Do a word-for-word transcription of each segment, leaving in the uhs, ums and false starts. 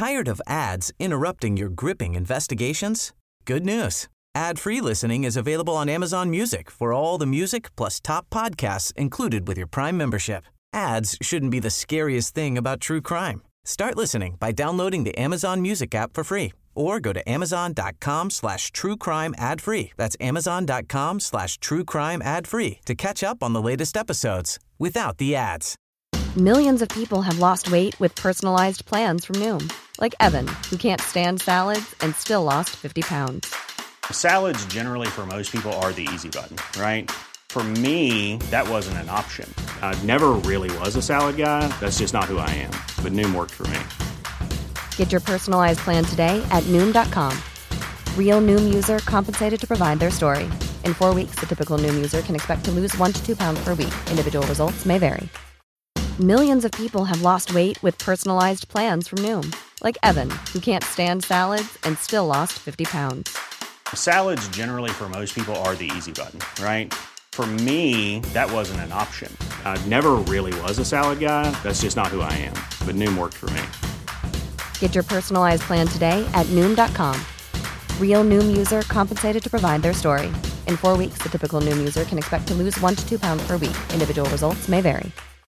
Tired of ads interrupting your gripping investigations? Good news. Ad-free listening is available on Amazon Music for all the music plus top podcasts included with your Prime membership. Ads shouldn't be the scariest thing about true crime. Start listening by downloading the Amazon Music app for free or go to amazon.com slash true crime ad free. That's amazon.com slash true crime ad free to catch up on the latest episodes without the ads. Millions of people have lost weight with personalized plans from Noom. Like Evan, who can't stand salads and still lost fifty pounds. Salads generally for most people are the easy button, right? For me, that wasn't an option. I never really was a salad guy. That's just not who I am. But Noom worked for me. Get your personalized plan today at Noom dot com. Real Noom user compensated to provide their story. In four weeks, the typical Noom user can expect to lose one to two pounds per week. Individual results may vary. Millions of people have lost weight with personalized plans from Noom. Like Evan, who can't stand salads and still lost fifty pounds. Salads generally for most people are the easy button, right? For me, that wasn't an option. I never really was a salad guy. That's just not who I am. But Noom worked for me. Get your personalized plan today at Noom dot com. Real Noom user compensated to provide their story. In four weeks, the typical Noom user can expect to lose one to two pounds per week. Individual results may vary.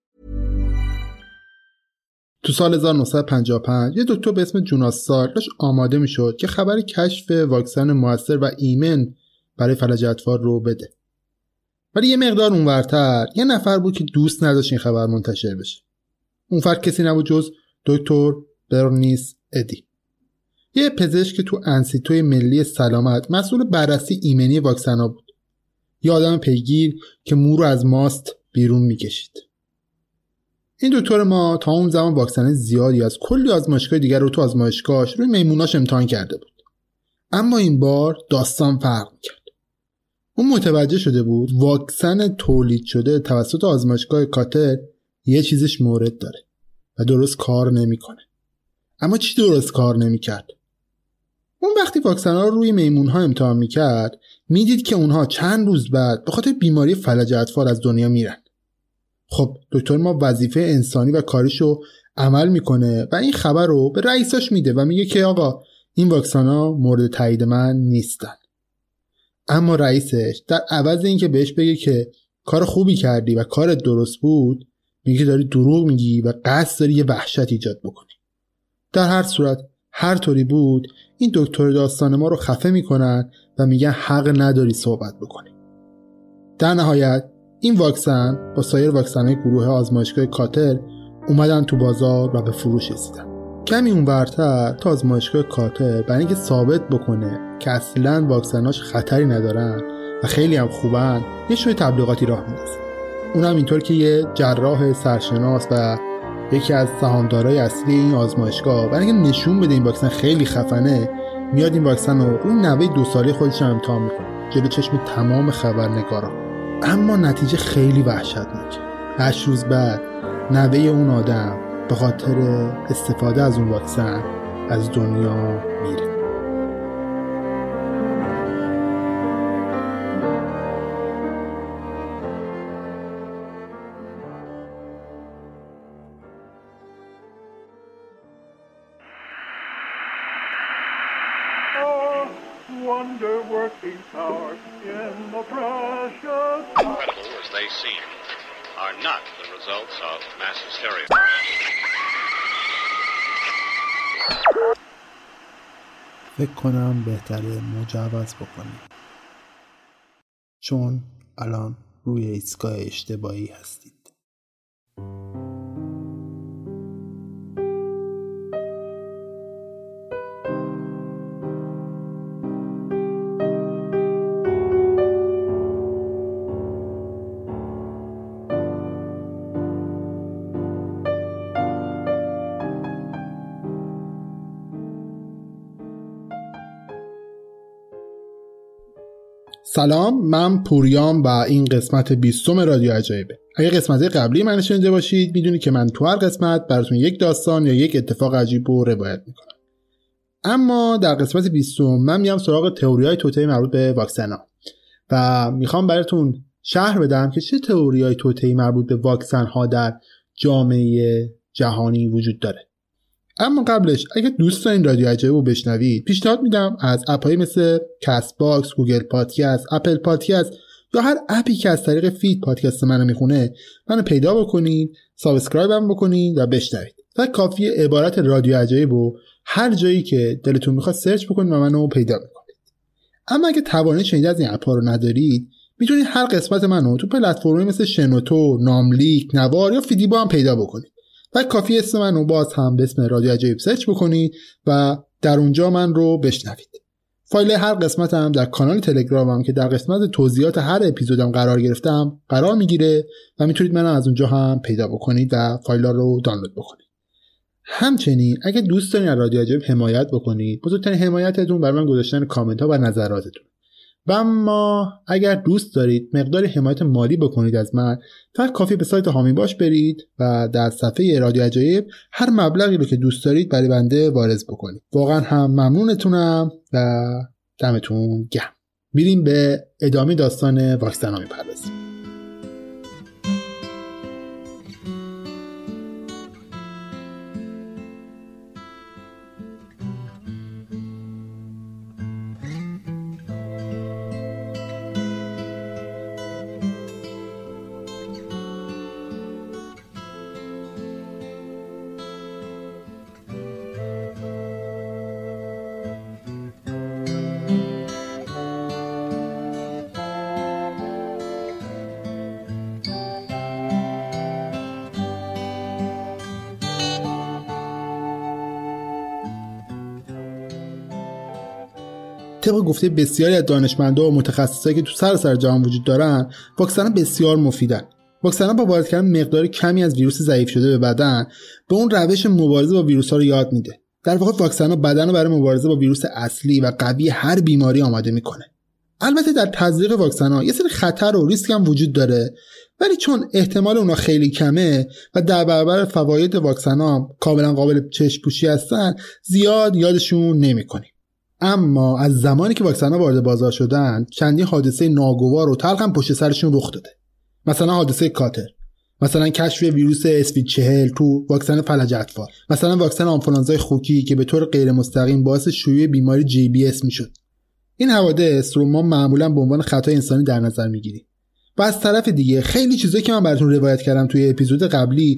تو سال هزار و نهصد و پنجاه و پنج یه دکتر به اسم جوناس سالک داشت آماده میشد که خبر کشف واکسن موثر و ایمن برای فلج اطفال رو بده. ولی یه مقدار اونورتر یه نفر بود که دوست نداشت این خبر منتشر بشه. اون فرد کسی نبود جز دکتر برنیس ادی. یه پزشک که تو انسیتوی ملی سلامت مسئول بررسی ایمنی واکسن‌ها بود. یه آدم پیگیر که مو رو از ماست بیرون میکشید. این دکتر ما تا اون زمان واکسن زیادی از کلی آزمایشگاه دیگر رو تو آزمایشگاهش روی میموناش امتحان کرده بود. اما این بار داستان فرق میکرد. اون متوجه شده بود واکسن تولید شده توسط آزمایشگاه کاتر یه چیزش مورد داره و درست کار نمیکنه. اما چی درست کار نمیکرد؟ اون وقتی واکسن ها رو روی میمون ها امتحان میکرد میدید که اونها چند روز بعد به خاطر بیماری فلج اطفال از دنیا میرن. خب دکتر ما وظیفه انسانی و کاریشو عمل میکنه و این خبر رو به رئیساش میده و میگه که آقا این واکسن ها مورد تایید من نیستن. اما رئیسش در عوض اینکه بهش بگه که کار خوبی کردی و کارت درست بود میگه داری دروغ میگی و قصد داری یه وحشت ایجاد بکنی. در هر صورت هر طوری بود این دکتر داستان ما رو خفه میکنن و میگن حق نداری صحبت بکنی. در نهایت این واکسن با سایر واکسن‌های گروه آزمایشگاه کاتر اومدن تو بازار و به فروش رسیدن. کمی اونورتر تا آزمایشگاه کاتر برای اینکه ثابت بکنه که اصلاً واکسناش خطری ندارن و خیلی هم خوبن یه شوی تبلیغاتی راه میندازه. اونم اینطور که یه جراح سرشناس و یکی از سهامدارای اصلی این آزمایشگاه برای اینکه نشون بده این واکسن خیلی خفنه میاد این واکسن رو روی نوه دو ساله خودش هم امتحان میکنه جلوی چشم تمام خبرنگارا. اما نتیجه خیلی وحشتناکه. هشت روز بعد نوه اون آدم به خاطر استفاده از اون واکسن از دنیا میره. Wonder-working power in the precious... Incredible as they seem, are not the results of mass hysteria. فکر کنم بهتره مجوز بکنیم چون الان روی ایستگاه اشتباهی هستید. سلام، من پوریام و این قسمت بیستم رادیو عجایبه. اگه قسمت قبلی من شنیده باشید میدونی که من تو هر قسمت براتون یک داستان یا یک اتفاق عجیب رو روایت میکنم. اما در قسمت بیستم من میام سراغ تئوری‌های توطئه‌ای مربوط به واکسن‌ها و میخوام براتون شرح بدم که چه تئوری‌های توطئه‌ای مربوط به واکسن‌ها در جامعه جهانی وجود داره. اما قبلش اگه دوست دارین رادیو عجایب رو بشنوید، پیشنهاد میدم از اپ‌های مثل کست باکس، گوگل پادکست، اپل پادکست یا هر اپی که از طریق فید پادکست منو میخونه منو پیدا بکنید، سابسکرایب هم بکنید و بشنوید. فقط کافیه عبارت رادیو عجایب رو هر جایی که دلتون میخواد سرچ بکنید و منو پیدا میکنید. اما اگه توانایی شنیدن از این اپ‌ها رو ندارید، میتونید هر قسمت منو تو پلتفرمی مثل شنوتو، ناملیک، نوار یا فیدیبو هم پیدا بکنید. و کافی اسم من رو باز هم به اسم رادیو عجایب سرچ بکنید و در اونجا من رو بشنوید. فایل هر قسمت هم در کانال تلگرامم که در قسمت توضیحات هر اپیزودم قرار گرفتم قرار میگیره و میتونید منو از اونجا هم پیدا بکنید و فایل‌ها رو دانلود بکنید. همچنین اگه دوست دارین رادیو عجایب حمایت بکنید، بزرگترین حمایتتون برای من گذاشتن کامنت ها و نظراتتون. و اما اگر دوست دارید مقدار حمایت مالی بکنید از من، فقط کافی به سایت هامی باش برید و در صفحه رادیو عجایب هر مبلغی رو که دوست دارید برای بنده واریز بکنید. واقعا هم ممنونتونم و دمتون گرم. میریم به ادامه داستان واکسن ها میپردازیم. طبق گفته بسیاری از دانشمندا و متخصصایی که تو سراسر جهان وجود دارن، واکسن‌ها بسیار مفیدن. واکسن‌ها با وارد کردن مقدار کمی از ویروس ضعیف شده به بدن، به اون روش مبارزه با ویروس‌ها رو یاد میده. در واقع واکسن‌ها بدن رو برای مبارزه با ویروس اصلی و قوی هر بیماری آماده میکنه. البته در تزریق واکسن‌ها یه سری خطر و ریسک هم وجود داره، ولی چون احتمال اونا خیلی کمه و در برابر فواید واکسن‌ها کاملا قابل چشم‌پوشی هستن، زیاد یادشون نمی‌کنیم. اما از زمانی که واکسن‌ها وارد بازار شدن، چندین حادثه ناگوار و تلخ هم پشت سرشون رخ داده. مثلا حادثه کاتر، مثلا کشف ویروس اسوید چهل تو واکسن فلج اطفال، مثلا واکسن آنفولانزای خوکی که به طور غیر مستقیم باعث شیوع بیماری جی بی اس میشد. این حوادث رو ما معمولا به عنوان خطای انسانی در نظر میگیریم. و از طرف دیگه خیلی چیزایی که من براتون روایت کردم توی اپیزود قبلی،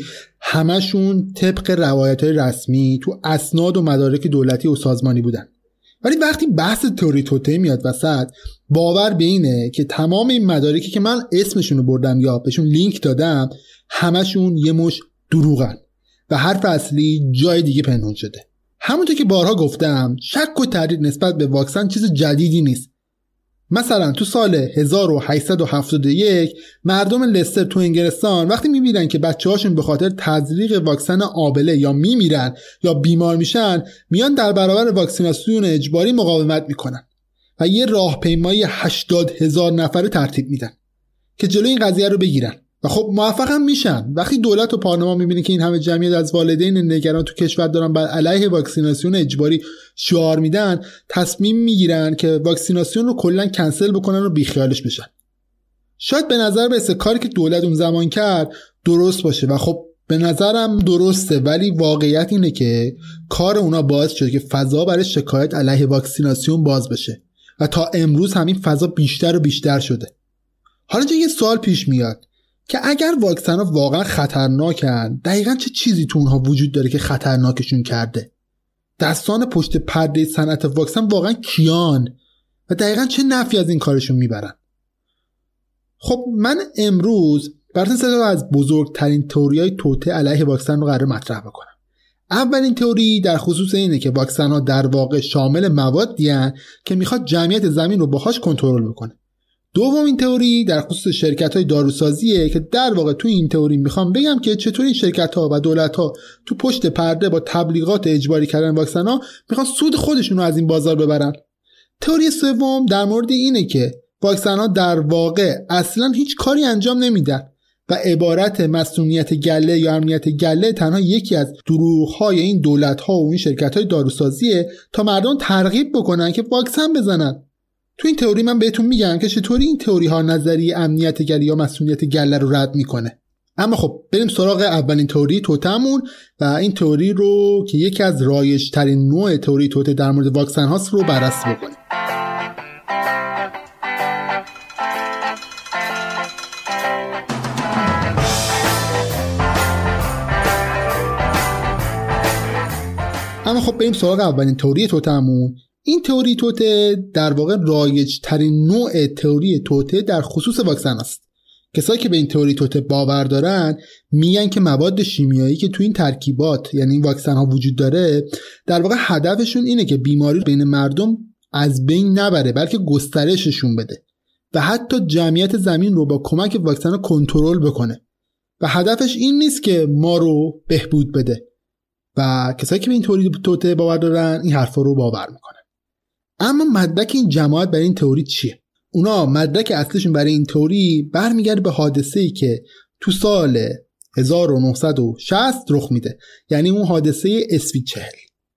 همشون طبق روایت‌های رسمی تو اسناد و مدارک دولتی و سازمانی بودن. ولی وقتی بحث تئوری توطئه میاد وسط، باور به اینه که تمام این مدارکی که من اسمشون رو بردم یا بهشون لینک دادم، همشون یه مش دروغن و حرف اصلی جای دیگه پنهون شده. همونطور که بارها گفتم، شک و تردید نسبت به واکسن چیز جدیدی نیست. مثلا تو سال هزار و هشتصد و هفتاد و یک مردم لستر تو انگلستان وقتی میبینن که بچه‌هاشون به خاطر تزریق واکسن آبله یا میمیرن یا بیمار میشن، میان در برابر واکسیناسیون اجباری مقاومت میکنن و یه راهپیمایی هشتاد هزار نفره ترتیب میدن که جلوی این قضیه رو بگیرن و خب موفق هم میشن. وقتی دولت و پارلمان میبینه که این همه جمعیت از والدین نگران تو کشور دارن بر علیه واکسیناسیون اجباری شعار میدن، تصمیم میگیرن که واکسیناسیون رو کلا کنسل بکنن و بیخیالش بشن. شاید به نظر برسه کاری که دولت اون زمان کرد درست باشه و خب به نظرم درسته، ولی واقعیت اینه که کار اونا باعث شده که فضا برای شکایت علیه واکسیناسیون باز بشه و تا امروز همین فضا بیشتر و بیشتر شده. حالا چه یه سوال پیش میاد که اگر واکسن ها واقعا خطرناکن، دقیقا چه چیزی تو اونها وجود داره که خطرناکشون کرده؟ دستان پشت پرده صنعت واکسن واقعا کیان و دقیقا چه نفعی از این کارشون میبرن؟ خب من امروز براتون سه تا از بزرگترین تئوری‌های توطئه علیه واکسن رو قرار مطرح بکنم. اولین تئوری در خصوص اینه که واکسن ها در واقع شامل موادی هستند که میخواد جمعیت زمین رو باهاش کنترل بکنه. دومین تئوری در خصوص شرکت‌های داروسازیه که در واقع تو این تئوری میخوام بگم که چطور این شرکت‌ها و دولت‌ها تو پشت پرده با تبلیغات اجباری کردن واکسن‌ها میخوان سود خودشون رو از این بازار ببرن. تئوری سوم در مورد اینه که واکسن‌ها در واقع اصلاً هیچ کاری انجام نمیدن و عبارت مسئولیت گله یا امنیت گله تنها یکی از دروغ‌های این دولت‌ها و این شرکت‌های داروسازیه تا مردم ترغیب بکنن که واکسن بزنن. تو این تئوری من بهتون میگم که چطوری این تئوری ها نظریه امنیت گله یا مسئولیت گله رو رد میکنه. اما خب بریم سراغ اولین تئوری توتمون و این تئوری رو که یکی از رایج ترین نوع تئوری توته در مورد واکسن هاست رو بررسی بکنیم. اما خب بریم سراغ اولین تئوری توتمون. این تئوری توته در واقع رایج ترین نوع تئوری توته در خصوص واکسن است. کسایی که به این تئوری توته باور دارن میگن که مواد شیمیایی که تو این ترکیبات یعنی این واکسن ها وجود داره در واقع هدفشون اینه که بیماری رو بین مردم از بین نبره بلکه گسترششون بده و حتی جمعیت زمین رو با کمک واکسن کنترل بکنه و هدفش این نیست که ما رو بهبود بده. و کسایی که به این تئوری توته باور دارن این حرفا رو باور میکنن. اما مدرک این جماعت برای این تئوری چیه؟ اونا مدرک اصلیشون برای این تئوری برمیگرده به حادثه‌ای که تو سال هزار و نهصد و شصت رخ میده، یعنی اون حادثه اس وی چهل.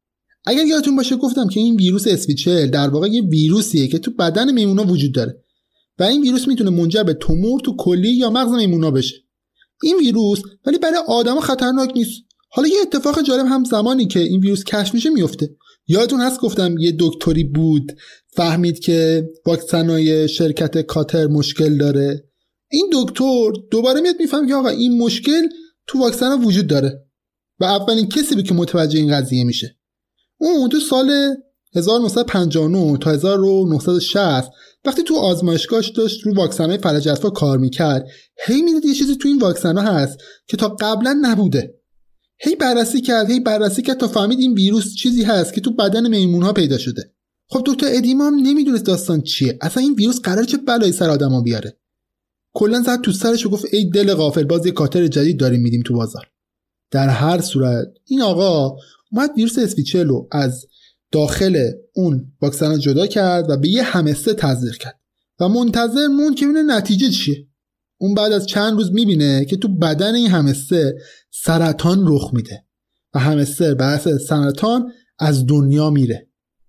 اگر یادتون باشه گفتم که این ویروس اس وی چهل در واقع یه ویروسیه که تو بدن میمونا وجود داره و این ویروس میتونه منجر به تومور تو کلیه یا مغز میمونا بشه. این ویروس ولی برای آدما خطرناک نیست. حالا یه اتفاق جالب هم زمانی که این ویروس کشف میشه میفته. یادتون هست گفتم یه دکتری بود فهمید که واکسنای شرکت کاتر مشکل داره. این دکتر دوباره میاد میفهمه که آقا این مشکل تو واکسن ها وجود داره و اولین کسی بود که متوجه این قضیه میشه. اون تو سال هزار و نهصد و پنجاه و نه تا هزار و نهصد و شصت وقتی تو آزمایشگاهش داشت رو واکسنای فلج اطفال کار میکرد هی میدید یه چیزی تو این واکسن ها هست که تا قبلا نبوده. هی بررسی کرد هی بررسی کرد تا فهمید این ویروس چیزی هست که تو بدن میمون ها پیدا شده. خب دکتر ادیما هم نمیدونست داستان چیه، اصلا این ویروس قرار چه بلایی سر آدما بیاره. کلا زد تو سرش و گفت ای دل غافل، باز یه کاتر جدید داریم میدیم تو بازار. در هر صورت این آقا اومد ویروس اس وی چهل رو از داخل اون واکسن جدا کرد و به یه همستر تزریق کرد و منتظر مون که ببینه نتیجه چیه. اون بعد از چند روز میبینه که تو بدن این همستر سرطان رخ میده و همستر بحث سرطان از دنیا میره.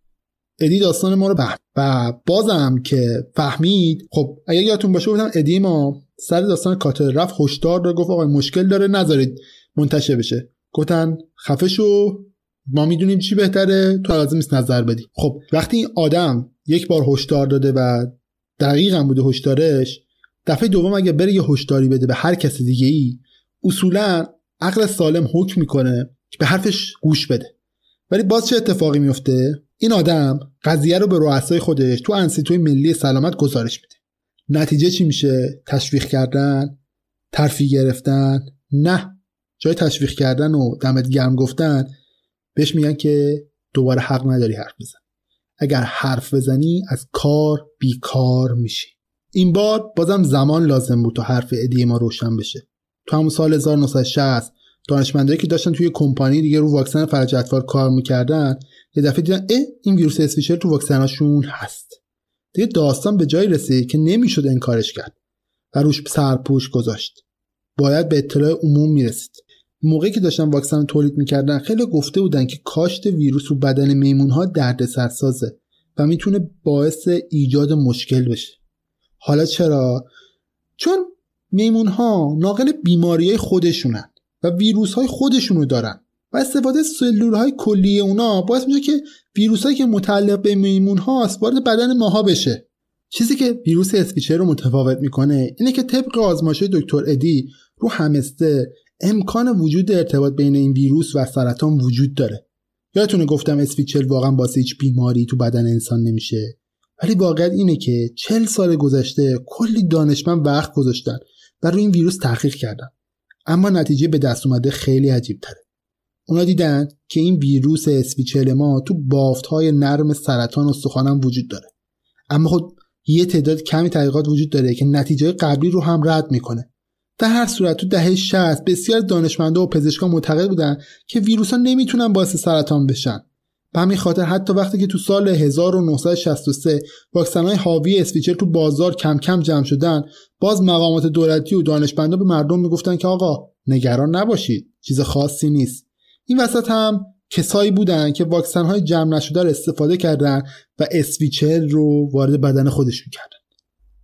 ادی داستان ما رو فهم و بازم که فهمید. خب اگه یادتون باشه گفتم ادی ما سر داستان کاتر رفت هشدار داد، گفت آقا مشکل داره نذارید منتشر بشه. گفتن خفه شو، ما میدونیم چی بهتره، تو لازم نیست نظر بدی. خب وقتی این آدم یک بار هشدار داده و دقیقاً بوده هشدارش، دفعه دوم اگه بره یه هشداری بده به هر کس دیگه ای اصولاً عقل سالم حکم میکنه که به حرفش گوش بده. ولی باز چه اتفاقی میفته؟ این آدم قضیه رو به رؤسای خودش تو انستیتوی ملی سلامت گزارش میده. نتیجه چی میشه؟ تشویق کردن، ترفیع گرفتن؟ نه، جای تشویق کردن و دمت گرم گفتن بهش میگن که دوباره حق نداری حرف بزن. اگر حرف بزنی از کار بیکار میشی. این بار بازم زمان لازم بود تا حرف ادی ما روشن بشه. تو همون سال هزار و نهصد و شصت دانشمندایی که داشتن توی کمپانی دیگه رو واکسن فلج اطفال کار میکردن یه دفعه دیدن اه این ویروس اس وی چهل تو واکسناشون هست. دیگه داستان به جای رسید که نمیشد انکارش کرد و روش سرپوش گذاشت. باید به اطلاع عموم میرسید. موقعی که داشتن واکسن تولید میکردن خیلی گفته بودن که کاشت ویروس رو بدن میمونها دردسرسازه و میتونه باعث ایجاد مشکل بشه. حالا چرا؟ چون میمونها ناقل بیماریای خودشونن و ویروس‌های خودشونو دارن و استفاده از سلول‌های کلیه اونا باعث میشه که ویروسایی که متعلق به میمون‌هاست وارد بدن ماها بشه. چیزی که ویروس اس وی چهل رو متفاوت میکنه اینه که طبق آزمایش‌های دکتر ادی رو همستر امکان وجود ارتباط بین این ویروس و سرطان وجود داره. یادتونه گفتم اس وی چهل واقعا باعث هیچ بیماری تو بدن انسان نمیشه، ولی واقعیت اینه که چهل سال گذشته کلی دانشمند وقت گذاشتن و روی این ویروس تحقیق کردن، اما نتیجه به دست اومده خیلی عجیب تره. اونا دیدن که این ویروس اس وی چهل ما تو بافت‌های نرم سرطان استخوان هم وجود داره، اما خود یه تعداد کمی تحقیقات وجود داره که نتیجه قبلی رو هم رد میکنه. در هر صورت تو دهه شصت بسیار دانشمندا و پزشکان معتقد بودن که ویروس‌ها نمیتونن باعث سرطان بشن. به همین خاطر حتی وقتی که تو سال هزار و نهصد و شصت و سه واکسن‌های حاوی اس وی چهل تو بازار کم کم جمع شدن، باز مقامات دولتی و دانشمندا به مردم میگفتن که آقا نگران نباشید، چیز خاصی نیست. این وسط هم کسایی بودن که واکسن‌های جمع نشده رو استفاده کردن و اس وی چهل رو وارد بدن خودشون کردن.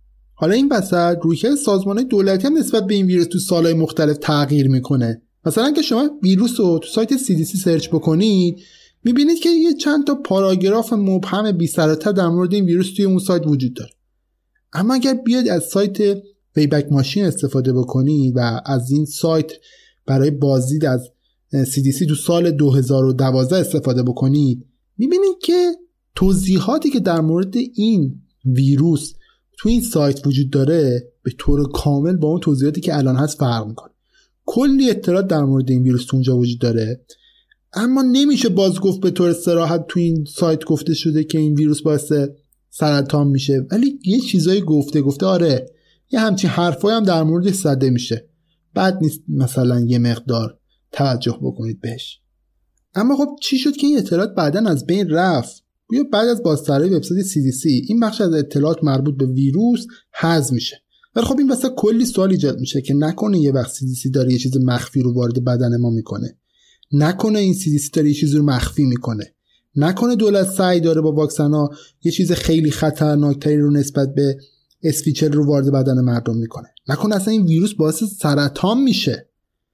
حالا این وسط رویکرد سازمان‌های دولتی هم نسبت به این ویروس تو سالهای مختلف تغییر میکنه. مثلا اگه شما ویروس رو تو سایت سی دی سی سرچ بکنید میبینید که یه چند تا پاراگراف مبهم بی سر و ته در مورد این ویروس توی اون سایت وجود داره. اما اگر بیاید از سایت ویبک ماشین استفاده بکنید و از این سایت برای بازدید از سی دی سی تو سال دو هزار و دوازده استفاده بکنید میبینید که توضیحاتی که در مورد این ویروس تو این سایت وجود داره به طور کامل با اون توضیحاتی که الان هست فرق میکنه. کلی اطلاعات در مورد این ویروس تو اونجا وجود داره، اما نمیشه باز گفت به طور صراحت تو این سایت گفته شده که این ویروس باعث سرطان میشه، ولی یه چیزایی گفته گفته آره یه همچین حرفایی هم در مورد زده میشه. بد نیست مثلا یه مقدار توجه بکنید بهش. اما خب چی شد که این اطلاعات بعداً از بین رفت؟ یا بعد از بازطراحی وبسایت سی دی سی این بخش از اطلاعات مربوط به ویروس حذف میشه. ولی خب این واسه کلی سوال ایجاد میشه که نکنه یه وقت سی دی سی داره یه چیز مخفی رو وارد بدن ما میکنه، نکنه این سی دی سی داره یه چیز رو مخفی میکنه، نکنه دولت سعی داره با واکسن‌ها یه چیز خیلی خطرناکتری رو نسبت به اسویچل رو وارد بدن مردم میکنه، نکنه اصلا این ویروس باعث سرطان میشه.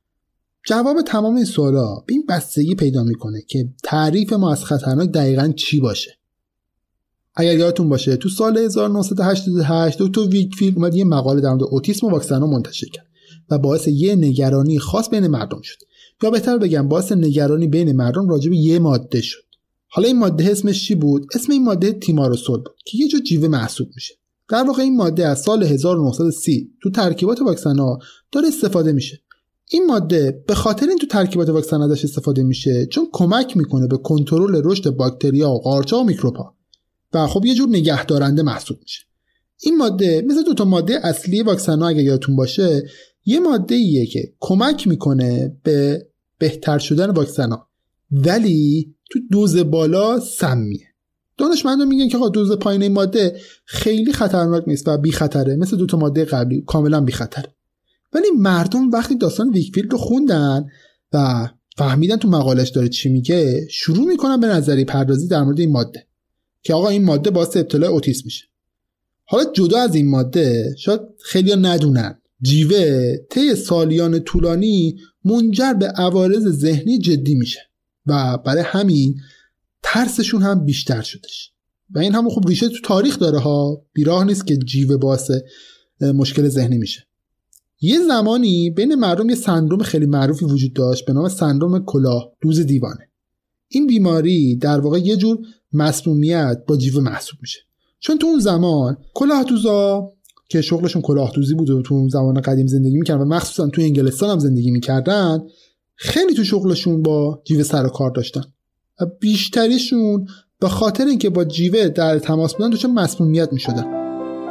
جواب تمام این سوالا به این بستگی پیدا میکنه که تعریف ما از خطرناک دقیقاً چی باشه. اگر یادتون باشه تو سال هزار و نهصد و هشتاد و هشت دکتر ویکفیلد اومد یه مقاله در مورد اوتیسم و واکسن‌ها منتشر کرد و باعث یه نگرانی خاص بین مردم شد، یا بهتر بگم باعث نگرانی بین مردم راجع به یه ماده شد. حالا این ماده اسمش چی بود؟ اسم این ماده تیماروسول بود که یه جور جیوه محسوب میشه. در واقع این ماده از سال هزار و نهصد و سی تو ترکیبات واکسن‌ها داره استفاده میشه. این ماده به خاطر این تو ترکیبات واکسن ازش استفاده میشه چون کمک میکنه به کنترل رشد باکتریا و قارچ‌ها و میکروب‌ها و خب یه جور نگهدارنده محسوب میشه. این ماده مثل دو تا ماده اصلی واکسن‌ها اگه یادتون باشه یه ماده‌ایه که کمک میکنه به بهتر شدن واکسن‌ها، ولی تو دوز بالا سمیه. دانشمندان میگن که آقا دوز پایین این ماده خیلی خطرناک نیست و بی خطره، مثل دو تا ماده قبلی کاملا بی خطره. ولی مردم وقتی داستان ویکفیلد رو خوندن و فهمیدن تو مقالش داره چی میگه، شروع میکنن به نظری پردازی در مورد این ماده که آقا این ماده باعث ابتلا اوتیسم میشه. حالا جدا از این ماده شاید خیلی‌ها ندونن جیوه طی سالیان طولانی منجر به عوارض ذهنی جدی میشه و برای همین ترسشون هم بیشتر شدش و این هم خوب ریشه تو تاریخ داره ها. بیراه نیست که جیوه باعث مشکل ذهنی میشه. یه زمانی بین مردم یه سندروم خیلی معروفی وجود داشت به نام سندروم کلاه دوز دیوانه. این بیماری در واقع یه جور مسمومیت با جیوه محسوب میشه، چون تو اون زمان کلاه دوزا که شغلشون کلاه دوزی بود و تو اون زمان قدیم زندگی میکردن و مخصوصا تو انگلستان هم زندگی میکردن، خیلی تو شغلشون با جیوه سر و کار داشتن و بیشتریشون به خاطر اینکه با جیوه در تماس بودن دچار مسمومیت میشدن.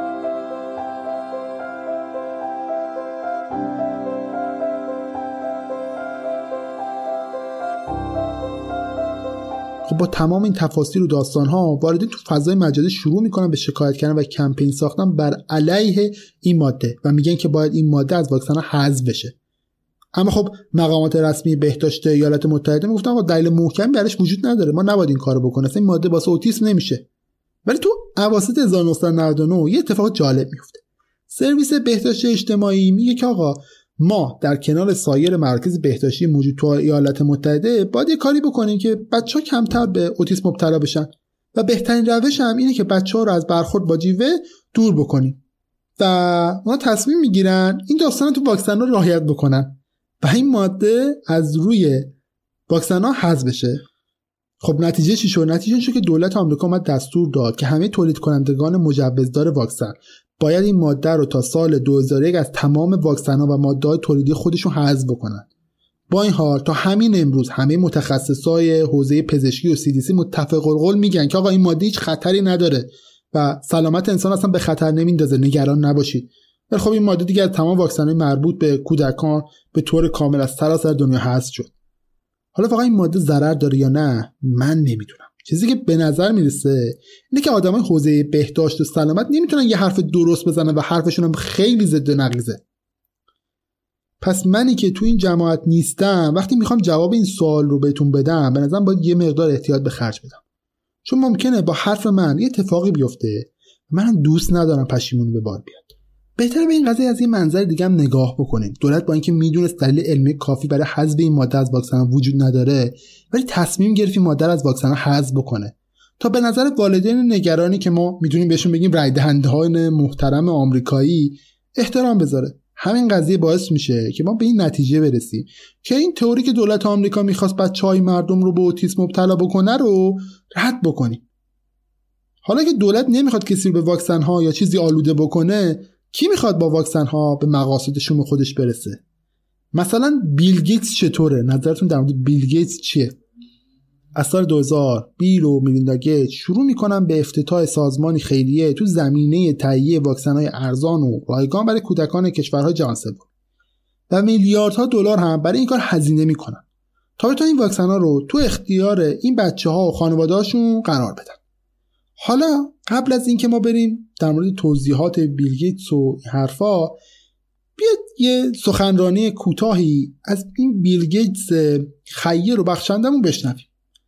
خب با تمام این تفاصیل و داستان‌ها واردین تو فضای مجازی شروع میکنن به شکایت کردن و کمپین ساختن بر علیه این ماده و میگن که باید این ماده از واکسن‌ها حذف بشه. اما خب مقامات رسمی بهداشت ایالات متحده میگفتن آقا دلیل محکمی براش وجود نداره، ما نباید این کارو بکنیم، این ماده واسه اوتیسم نمیشه. ولی تو اواسط هزار و نهصد و نود و نه یه اتفاق جالب میفته. سرویس بهداشت اجتماعی میگه که آقا ما در کنار سایر مراکز بهداشتی موجود تو ایالات متحده باید یه کاری بکنیم که بچه‌ها کمتر به اوتیسم مبتلا بشن و بهترین روش هم اینه که بچه‌ها رو از برخورد با جیوه دور بکنیم و اونا تصمیم میگیرن این داستان تو واکسن ها رعایت بکنن و این ماده از روی واکسن ها حذف بشه. خب نتیجه چی شد؟ نتیجه شد که دولت آمریکا اومد دستور داد که همه تولید کنندگان مجوزدار واکسن باید این ماده رو تا سال دو هزار و یک از تمام واکسن‌ها و ماده‌های تولیدی خودشون حذف بکنن. با این حال تا همین امروز همه متخصصای حوزه پزشکی و سی دی سی متفق القول میگن که آقا این ماده هیچ خطری نداره و سلامت انسان اصلا به خطر نمیندازه، نگران نباشید. ولی خب این ماده دیگه از تمام واکسن‌های مربوط به کودکان به طور کامل از سراسر دنیا حذف شد. حالا واقعا این ماده ضرر داره یا نه من نمیدونم. چیزی که به نظر میرسه اینه که آدمای حوزه بهداشت و سلامت نمیتونن یه حرف درست بزنن و حرفشون هم خیلی ضد و نقیضه. پس منی که تو این جماعت نیستم وقتی میخوام جواب این سوال رو بهتون بدم به نظرم باید یه مقدار احتیاط به خرج بدم، چون ممکنه با حرف من یه اتفاقی بیفته من دوست ندارم پشیمونی به بار بیاد. بهتره به این قضیه از یه منظر دیگه هم نگاه بکنیم. دولت با اینکه میدونست دلیل علمی کافی برای حذف این ماده از واکسن وجود نداره، ولی تصمیم گرفت این ماده از واکسن حذف بکنه تا به نظر والدین نگرانی که ما میتونیم بهشون بگیم رای دهندگان محترم آمریکایی احترام بذاره. همین قضیه باعث میشه که ما به این نتیجه برسیم که این تئوری که دولت آمریکا میخواست بچهای مردم رو به اوتیسم مبتلا بکنه رو رد بکنیم. حالا که دولت نمیخواد کسی رو به واکسن ها یا چیزی آلوده بکنه، کی میخواد با واکسن ها به مقاصدشون خودش برسه؟ مثلا بیل گیتس چطوره؟ نظرتون در مورد بیل گیتس چیه؟ از سال دو هزار بیل و میلیندا گیتس شروع میکنن به افتتاح سازمانی خیریه تو زمینه تهیه واکسن‌های ارزان و رایگان برای کودکان کشورهای جهان سوم و میلیاردها دلار هم برای این کار هزینه میکنن تا بتونن این واکسن‌ها رو تو اختیار این بچه‌ها و خانواده‌هاشون قرار بدن. حالا قبل از اینکه ما بریم در مورد توضیحات بیل گیتس و حرفا، بیاد یه سخنرانی کوتاهی از این بیل گیتس خیر و بخشندمون بشنویم.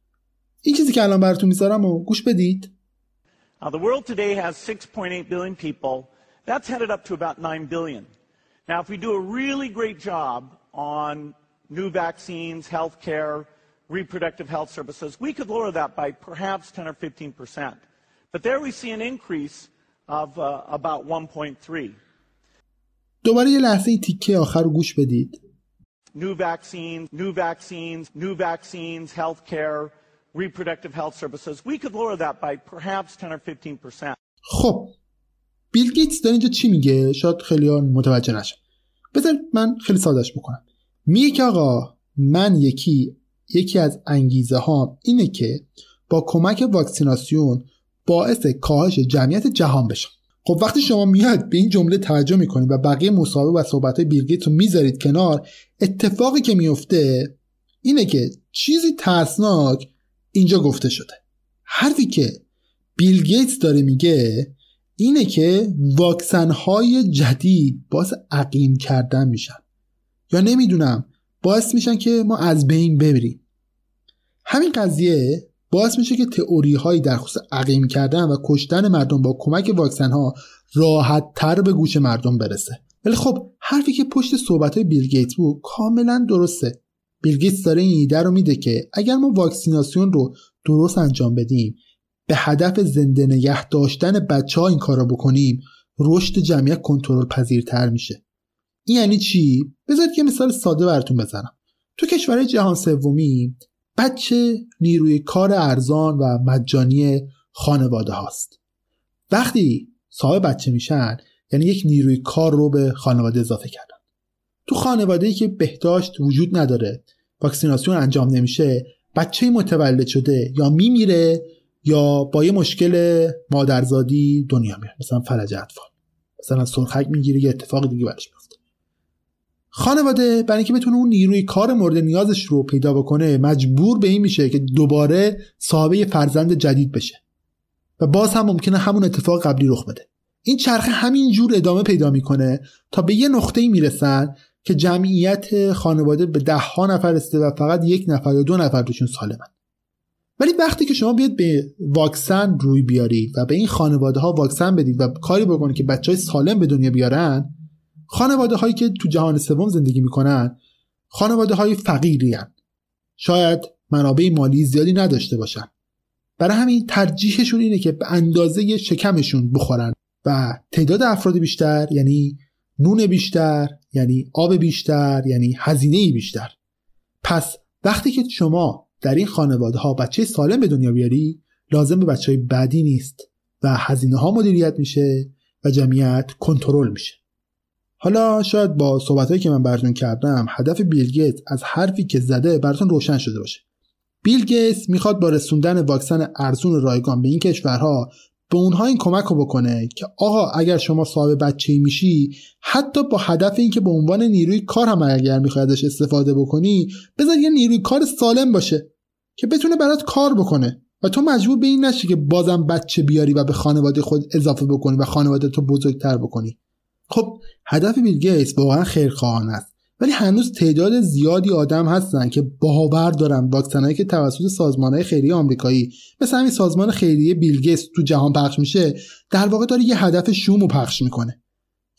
این چیزی که الان براتون میذارم و گوش بدید. Uh, the world today has six point eight billion people. That's headed up to about nine billion. Now, if we do a really great job on new vaccines, healthcare, reproductive health services, we could lower that by perhaps ten or fifteen percent. But there we see an increase of uh, about one point three. دوباره یه لحظه این تیکه آخر رو گوش بدید. New vaccines, new vaccines, new vaccines, healthcare, reproductive health services, we could lower that by perhaps ten or fifteen percent. خب بیل گیتس داره اینجا چی میگه؟ شاید خیلی‌ها متوجه نشن. بذار من خیلی سادهش بکنم. میگه که آقا من یکی یکی از انگیزه هام اینه که با کمک واکسیناسیون باعث کاهش جمعیت جهان بشم. خب وقتی شما میاد به این جمله توجه میکنید و بقیه مصاحبه و صحبت‌های بیل گیتس رو میذارید کنار، اتفاقی که میفته اینه که چیزی ترسناک اینجا گفته شده. حرفی که بیل گیتس داره میگه اینه که واکسن‌های جدید باعث عقیم کردن میشن یا نمیدونم باعث میشن که ما از بین ببریم. همین قضیه باعث میشه که تئوری‌هایی در خصوص عقیم کردن و کشتن مردم با کمک واکسن‌ها راحت‌تر به گوش مردم برسه. ولی خب حرفی که پشت صحبت‌های بیل گیتس بود کاملا درسته. بیل گیتس داره این ایده رو میده که اگر ما واکسیناسیون رو درست انجام بدیم، به هدف زنده نگه داشتن بچه‌ها این کارو بکنیم، رشد جمعیت کنترل پذیرتر میشه. این یعنی چی؟ بذارید یه مثال ساده براتون بزنم. تو کشورهای جهان سومی بچه نیروی کار ارزان و مجانی خانواده هاست. وقتی صاحب بچه میشن یعنی یک نیروی کار رو به خانواده اضافه کردن. تو خانواده‌ای که بهداشت وجود نداره، واکسیناسیون انجام نمیشه، بچه‌ای متولد شده یا میمیره یا با یه مشکل مادرزادی دنیا میاد، مثلا فلج اطفال، مثلا سرخک میگیره یا اتفاق دیگه براش میفته. خانواده برای اینکه بتونه اون نیروی کار مورد نیازش رو پیدا بکنه مجبور به این میشه که دوباره صاحب یه فرزند جدید بشه و باز هم ممکنه همون اتفاق قبلی رخ بده. این چرخه همین جور ادامه پیدا میکنه تا به یه نقطه‌ای میرسن که جمعیت خانواده به ده ها نفر رسیده و فقط یک نفر یا دو نفر توشون سالمن. ولی وقتی که شما بیاد به واکسن روی بیارید و به این خانواده ها واکسن بدید و کاری بکنید که بچهای سالم به دنیا بیارن، خانواده هایی که تو جهان سوم زندگی میکنن خانواده های فقیری هن. شاید منابع مالی زیادی نداشته باشن، برای همین ترجیحشون اینه که به اندازه شکمشون بخورن و تعداد افراد بیشتر یعنی نون بیشتر، یعنی آب بیشتر، یعنی هزینه بیشتر. پس وقتی که شما در این خانواده ها بچه سالم به دنیا بیاری، لازم به بچه های بعدی نیست و هزینه ها مدیریت میشه و جمعیت کنترل میشه. حالا شاید با صحبتایی که من براتون کردم هدف بیل گیتس از حرفی که زده براتون روشن شده باشه. بیل گیتس میخواد با رسوندن واکسن ارزون رایگان به این کشورها به اونها این کمک رو بکنه که آقا اگر شما صاحب بچه‌ای میشی، حتی با هدف این که به عنوان نیروی کار هم اگر میخوای ازش استفاده بکنی، بذار یه نیروی کار سالم باشه که بتونه برات کار بکنه و تو مجبور به این نشی که بازم بچه بیاری و به خانواده خود اضافه بکنی و خانواده تو بزرگتر بکنی. خب هدف بیل گیتس واقعا خیرخواهانه است، ولی هنوز تعداد زیادی آدم هستن که باور دارن واکسنایی که توسط سازمان‌های خیریه آمریکایی مثل همین سازمان خیریه بیل گیتس تو جهان پخش میشه در واقع داره یه هدف شومو پخش میکنه.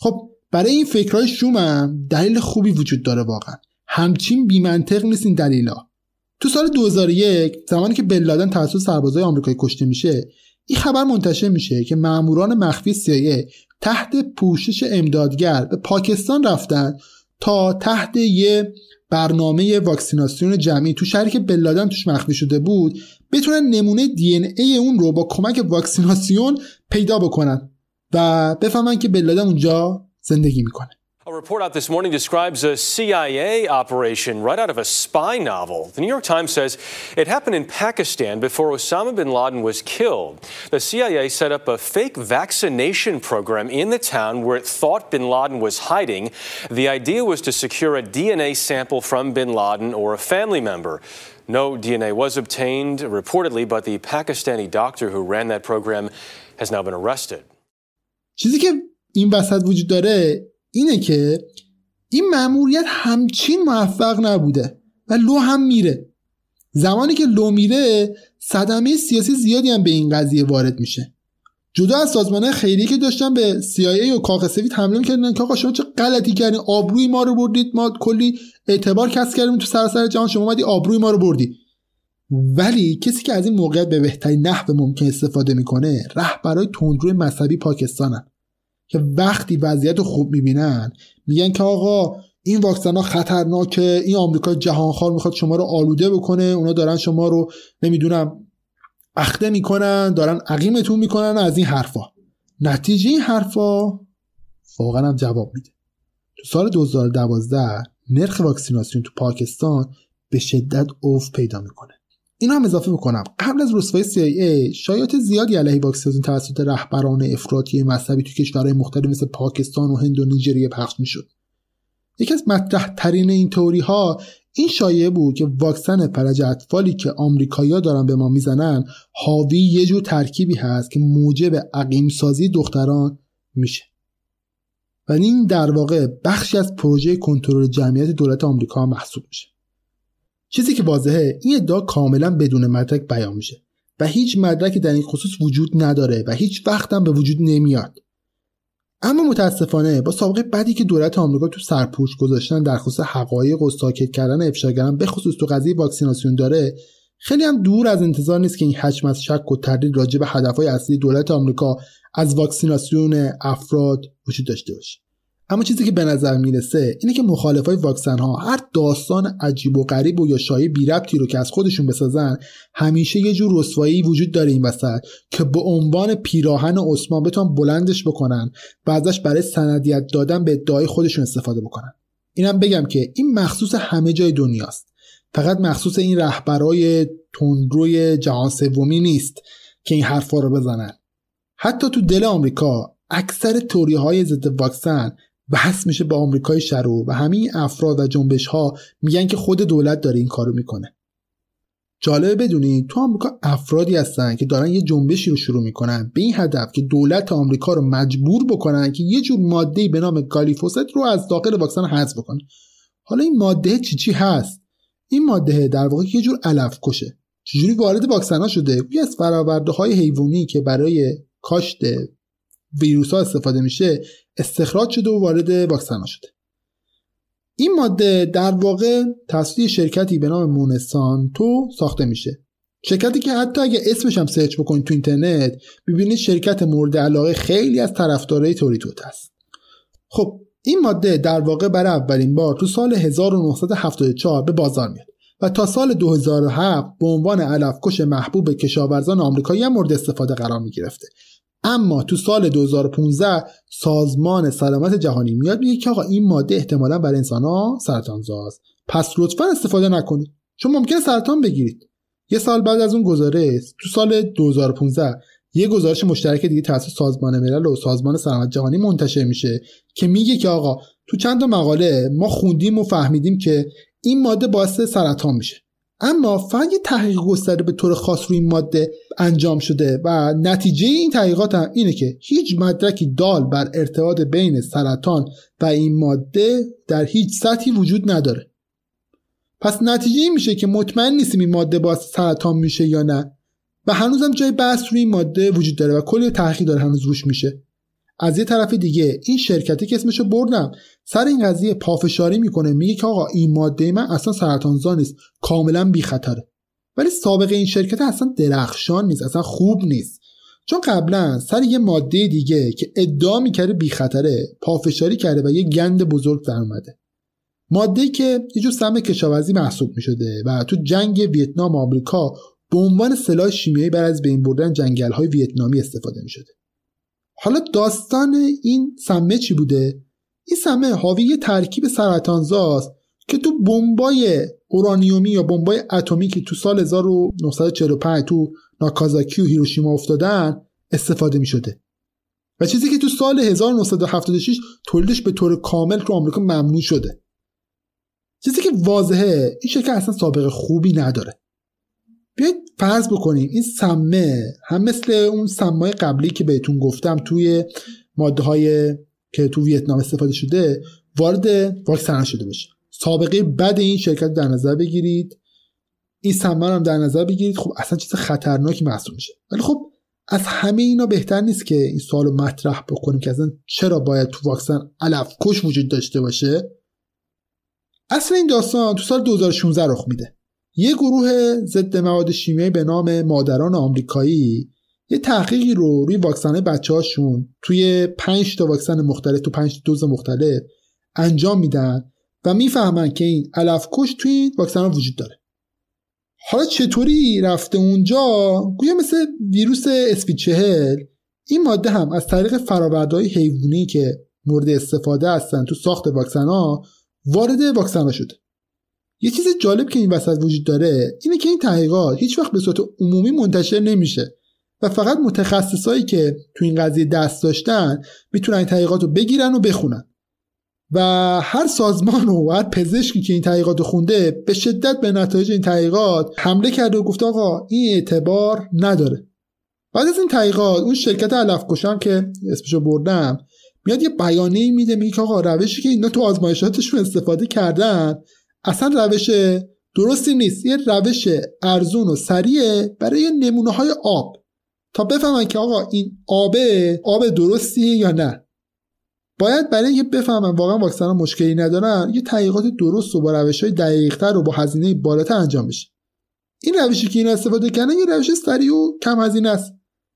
خب برای این فکرهای شومم دلیل خوبی وجود داره واقعا. همچین بی‌منطق نیست این دلیلا. تو سال دو هزار و یک زمانی که بن لادن توسط سربازای آمریکایی کشته میشه، این خبر منتشر میشه که ماموران مخفی سی آی ای تحت پوشش امدادگر به پاکستان رفتن تا تحت یه برنامه واکسیناسیون جمعی تو شهری که بن لادن توش مخفی شده بود بتونن نمونه دی ان ای اون رو با کمک واکسیناسیون پیدا بکنن و بفهمن که بن لادن اونجا زندگی میکنه. A report out this morning describes a C I A operation right out of a spy novel. The New York Times says it happened in Pakistan before Osama bin Laden was killed. The C I A set up a fake vaccination program in the town where it thought bin Laden was hiding. The idea was to secure a D N A sample from bin Laden or a family member. No D N A was obtained, reportedly, but the Pakistani doctor who ran that program has now been arrested. چیزی که این وسط وجود داره اینه که این مأموریت همچین موفق نبوده و لو هم میره. زمانی که لو میره صدمه سیاسی زیادی هم به این قضیه وارد میشه. جدا از سازمان‌های خیریه که داشتن به سی آی ای و کاخ سفید حمله می‌کردن که آقا شما چه غلطی کردین، آبروی ما رو بردید، ما کلی اعتبار کسب کردیم تو سراسر جهان، شما اومدی آبروی ما رو بردی. ولی کسی که از این موقعیت به بهترین نحو ممکن استفاده میکنه رهبرای تندروی مذهبی پاکستانن که وقتی وضعیت رو خوب میبینن میگن که آقا این واکسن ها خطرناکه، این آمریکا جهانخوار میخواد شما رو آلوده بکنه، اونا دارن شما رو نمیدونم اخته میکنن، دارن عقیمتون میکنن از این حرفا. نتیجه این حرفا واقعا هم جواب میده. تو سال دو هزار و دوازده نرخ واکسیناسیون تو پاکستان به شدت افت پیدا میکنه. اینا هم اضافه میکنم قبل از رسوایی سی آی ای شایعات زیادی علیه واکسیناسیون توسط رهبران افراطی مذهبی تو کشورهای مختلف مثل پاکستان و هند و نیجریه پخش میشد. یکی از مطرح ترین این تئوری ها این شایعه بود که واکسن فلج اطفالی که آمریکایی‌ها دارن به ما میزنن حاوی یه جور ترکیبی هست که موجب عقیم سازی دختران میشه. و این در واقع بخشی از پروژه کنترل جمعیت دولت آمریکا محسوب میشه. چیزی که واضحه این ادعا کاملا بدون مدرک بیان میشه و هیچ مدرکی در این خصوص وجود نداره و هیچ وقت هم به وجود نمیاد. اما متاسفانه با سابقه بدی که دولت آمریکا تو سرپوش گذاشتن در خصوص حقایق و ساکت کردن افشاگران به خصوص تو قضیه واکسیناسیون داره، خیلی هم دور از انتظار نیست که این حجم از شک و تردید راجع به هدفهای اصلی دولت آمریکا از واکسیناسیون افراد وجود داشته باشه. اما چیزی که به نظر میرسه اینه که مخالفای واکسن ها هر داستان عجیب و غریب و یا شایع بی ربطی رو که از خودشون بسازن همیشه یه جور رسوایی وجود داره این وسط که به عنوان پیراهن عثمان بتونن بلندش بکنن و ازش برای سندیت دادن به ادعای خودشون استفاده بکنن. اینم بگم که این مخصوص همه جای دنیاست، فقط مخصوص این رهبرای تندروی جهان سومی نیست که این حرفا رو بزنن. حتی تو دل آمریکا اکثر تئوری‌های ضد واکسن بحث میشه با آمریکای شروع و همین افراد و جنبش ها میگن که خود دولت داره این کارو میکنه. جالبه بدونید تو آمریکا افرادی هستن که دارن یه جنبشی رو شروع میکنن به این هدف که دولت آمریکا رو مجبور بکنن که یه جور ماده‌ای به نام گالیفوسات رو از داخل واکسن حذف بکنه. حالا این ماده چی چی هست؟ این ماده در واقع یه جور علف کشه. چجوری وارد واکسن ها شده؟ یکی از فرآورده‌های حیوانی که برای کاشت ویروس ها استفاده میشه استخراج شده و وارد واکسن ها شده. این ماده در واقع توسط شرکتی به نام مونسانتو ساخته میشه. شرکتی که حتی اگه اسمش هم سرچ بکنید تو اینترنت ببینید شرکت مورد علاقه خیلی از طرفدارای تئوری توته است. خب این ماده در واقع برای اولین بار تو سال هزار و نهصد و هفتاد و چهار به بازار میاد و تا سال دو هزار و هفت به عنوان علفکش محبوب کشاورزان آمریکایی هم مورد استفاده قرار میگرفته. اما تو سال دو هزار و پانزده سازمان سلامت جهانی میاد میگه که آقا این ماده احتمالاً برای انسان‌ها سرطانزاست، پس لطفاً استفاده نکنید چون ممکنه سرطان بگیرید. یه سال بعد از اون گزارش تو سال دو هزار و پانزده یه گزارش مشترک دیگه توسط سازمان ملل و سازمان سلامت جهانی منتشر میشه که میگه که آقا تو چند تا مقاله ما خوندیم و فهمیدیم که این ماده باعث سرطان میشه، اما فقط یه تحقیق گسترده به طور خاص روی این ماده انجام شده و نتیجه این تحقیقات هم اینه که هیچ مدرکی دال بر ارتباط بین سرطان و این ماده در هیچ سطحی وجود نداره. پس نتیجه این میشه که مطمئن نیستیم این ماده باعث سرطان میشه یا نه و هنوزم جای بحث روی این ماده وجود داره و کلی تحقیق داره هنوز روش میشه. از یه طرف دیگه این شرکتی که اسمشو بردم سر این قضیه پافشاری میکنه، میگه که آقا این ماده من اصلا سرطانزا نیست، کاملا بی خطره. ولی سابقه این شرکت اصلا درخشان نیست، اصلا خوب نیست، چون قبلا سر یه ماده دیگه که ادعا میکرده بی خطره پافشاری کرده و یه گند بزرگ در اومده. ماده‌ای که یه جور سم کشاورزی محسوب میشده و تو جنگ ویتنام و آمریکا به عنوان سلاح شیمیایی برای از بین بردن جنگل‌های ویتنامی استفاده میشده. حالا داستان این سمه چی بوده؟ این سمه حاوی یه ترکیب سرطانزاست که تو بمبای اورانیومی یا بمبای اتمی که تو سال هزار و نهصد و چهل و پنج تو ناکازاکی و هیروشیما افتادن استفاده می شده و چیزی که تو سال هزار و نهصد و هفتاد و شش تولیدش به طور کامل تو آمریکا ممنوع شده. چیزی که واضحه این شرکت اصلا سابقه خوبی نداره. بیایید فرض بکنیم این سمه هم مثل اون سمای قبلی که بهتون گفتم توی ماده های که تو ویتنام استفاده شده وارد واکسن شده باشه. سابقه بد این شرکت در نظر بگیرید، این سمه هم در نظر بگیرید، خب اصلا چیز خطرناکی محسوب میشه. ولی خب از همه اینا بهتر نیست که این سوالو مطرح بکنیم که اصلا چرا باید تو واکسن علف کش وجود داشته باشه؟ اصل این داستان تو سال دو هزار و شانزده رخ میده. یه گروه ضد مواد شیمیایی به نام مادران آمریکایی یه تحقیقی رو روی واکسن بچه‌هاشون توی پنج تا واکسن مختلف تو پنج تا دوز مختلف انجام میدن و میفهمن که این علف کش توی این واکسن ها وجود داره. حالا چطوری رفته اونجا؟ گویا مثل ویروس اسپی چهل این ماده هم از طریق فرآورده‌های حیوانی که مورد استفاده هستن تو ساخت واکسن ها وارد واکسن ها شده. یه چیز جالب که این وسط وجود داره اینه که این تحقیقات هیچ وقت به صورت عمومی منتشر نمیشه و فقط متخصصایی که تو این قضیه دست داشتن میتونن این تحقیقات رو بگیرن و بخونن و هر سازمان و هر پزشکی که این تحقیقات رو خونده به شدت به نتایج این تحقیقات حمله کرده و گفته آقا این اعتبار نداره. بعد از این تحقیقات اون شرکت علف کشان که اسمشو بردم میاد یه بیانیه‌ای میده، میگه که آقا روشی که اینا تو آزمایشاتشون استفاده کردن اصلا روش درستی نیست، یه روش ارزون و سریع برای نمونه‌های آب تا بفهمن که آقا این آبه آب درستیه یا نه. باید برای اینکه بفهمن واقعا واکسن‌ها مشکلی ندارن یه تحقیقات درست و با روش‌های دقیق‌تر و با هزینه بالاتر انجام بشه. این روشی که اینا استفاده کردن یه روش سریع و کم هزینه است.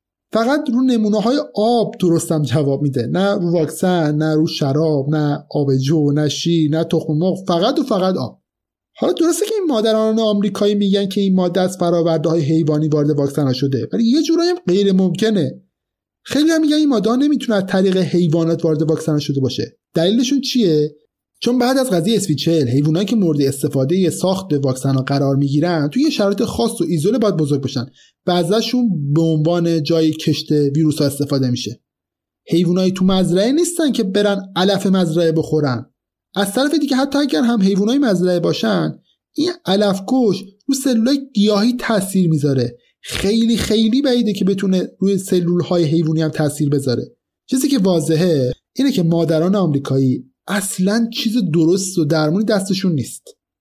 فقط رو نمونه‌های آب درستم جواب میده، نه رو واکسن، نه رو شراب، نه آبجو، نه شیر، نه تخم مرغ، فقط و فقط آب. حالا درسته که این مادران آمریکایی میگن که این ماده از فرآورده‌های حیوانی وارد واکسن شده، ولی یه جورایی هم غیر ممکنه. خیلی هم میگن این ماده ها نمیتونه از طریق حیوانات وارد واکسن شده باشه. دلیلشون چیه؟ چون بعد از قضیه اسپی چهل حیوانایی که مورد استفاده ساخت واکسن ها قرار میگیرن توی شرایط خاص و ایزوله باید بزرگ بشن و ازشون به عنوان جای کشت ویروس ها استفاده میشه. حیوانایی تو مزرعه نیستن که برن علف مزرعه بخورن. از طرف دیگه حتی اگر هم حیوانای مزرعه باشن این علف کش رو سلولای گیاهی تاثیر میذاره. خیلی خیلی بعیده که بتونه روی سلولهای حیوانی هم تاثیر بذاره. چیزی که واضحه اینه که مادران آمریکایی اصلاً چیز درست و درمونی دستشون نیست.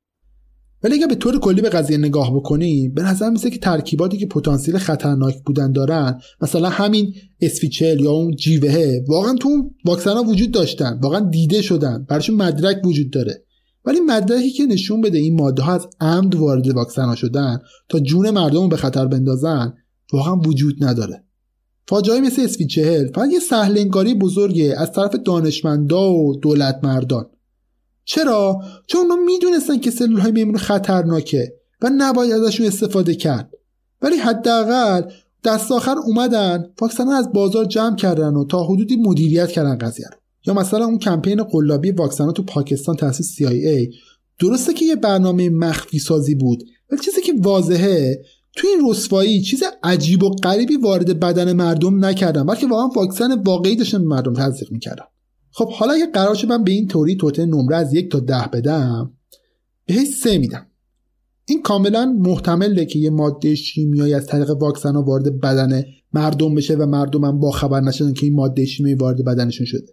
ولی اگه به طور کلی به قضیه نگاه بکنی به نظر میسه که ترکیباتی که پتانسیل خطرناک بودن دارن، مثلا همین اسپی چهل یا اون جیوه، واقعا تو واکسن ها وجود داشتن، واقعا دیده شدن، براشون مدرک وجود داره. ولی مدرکی که نشون بده این ماده ها از عمد وارد واکسن ها شدن تا جون مردم رو به خطر بندازن واقعا وجود نداره. فاجعه‌ای مثل اسپی چهل فقط یه سهل‌انگاری بزرگه از طرف دانشمندا و دولت مردان. چرا؟ چون اونا میدونستن که سلول‌های میمون خطرناکه و نباید ازشون استفاده کرد. ولی حداقل دست آخر اومدن واکسن‌ها از بازار جمع کردن و تا حدودی مدیریت کردن قضیه رو. یا مثلا اون کمپین قلابی واکسن‌ها تو پاکستان توسط سی آی ای، درسته که یه برنامه مخفی سازی بود، ولی چیزی که واضحه تو این رسوایی چیز عجیب و غریبی وارد بدن مردم نکردن، بلکه واقعا واکسن واقعی داشتن به مردم تزریق میکردن. خب حالا اگه قرار شه من به این توری توته نمره از یک تا ده بدم، بهش سه میدم. این کاملا محتمله که یه ماده شیمیایی از طریق واکسن ها وارد بدن مردم بشه و مردم هم با خبر نشدن که این ماده شیمیایی وارد بدنشون شده.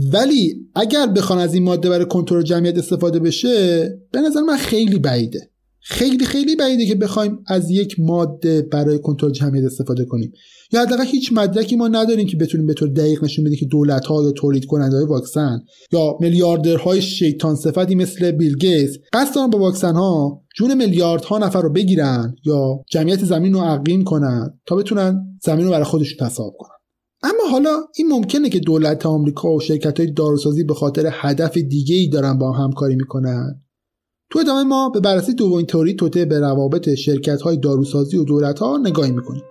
ولی اگر بخوان از این ماده برای کنترل جمعیت استفاده بشه، به نظر من خیلی بعیده. خیلی خیلی بعیده که بخوایم از یک ماده برای کنترل جمعیت استفاده کنیم، یا حداقل هیچ مدرکی ما نداریم که بتونیم به طور دقیق نشون بده که دولت‌ها یا تولید کننده‌های واکسن یا میلیاردرهای شیطان صفتی مثل بیل گیتس قصد دارن با واکسن‌ها جون میلیاردها نفر رو بگیرن یا جمعیت زمین رو عقیم کنن تا بتونن زمین رو برای خودشون تصاحب کنن. اما حالا این ممکنه که دولت آمریکا و شرکت‌های داروسازی به خاطر هدف دیگه‌ای دارن با هم همکاری میکنن. تو ادامه ما به بررسی دومین تئوری توطئه به روابط شرکت‌های داروسازی و دولت‌ها نگاهی میکنیم.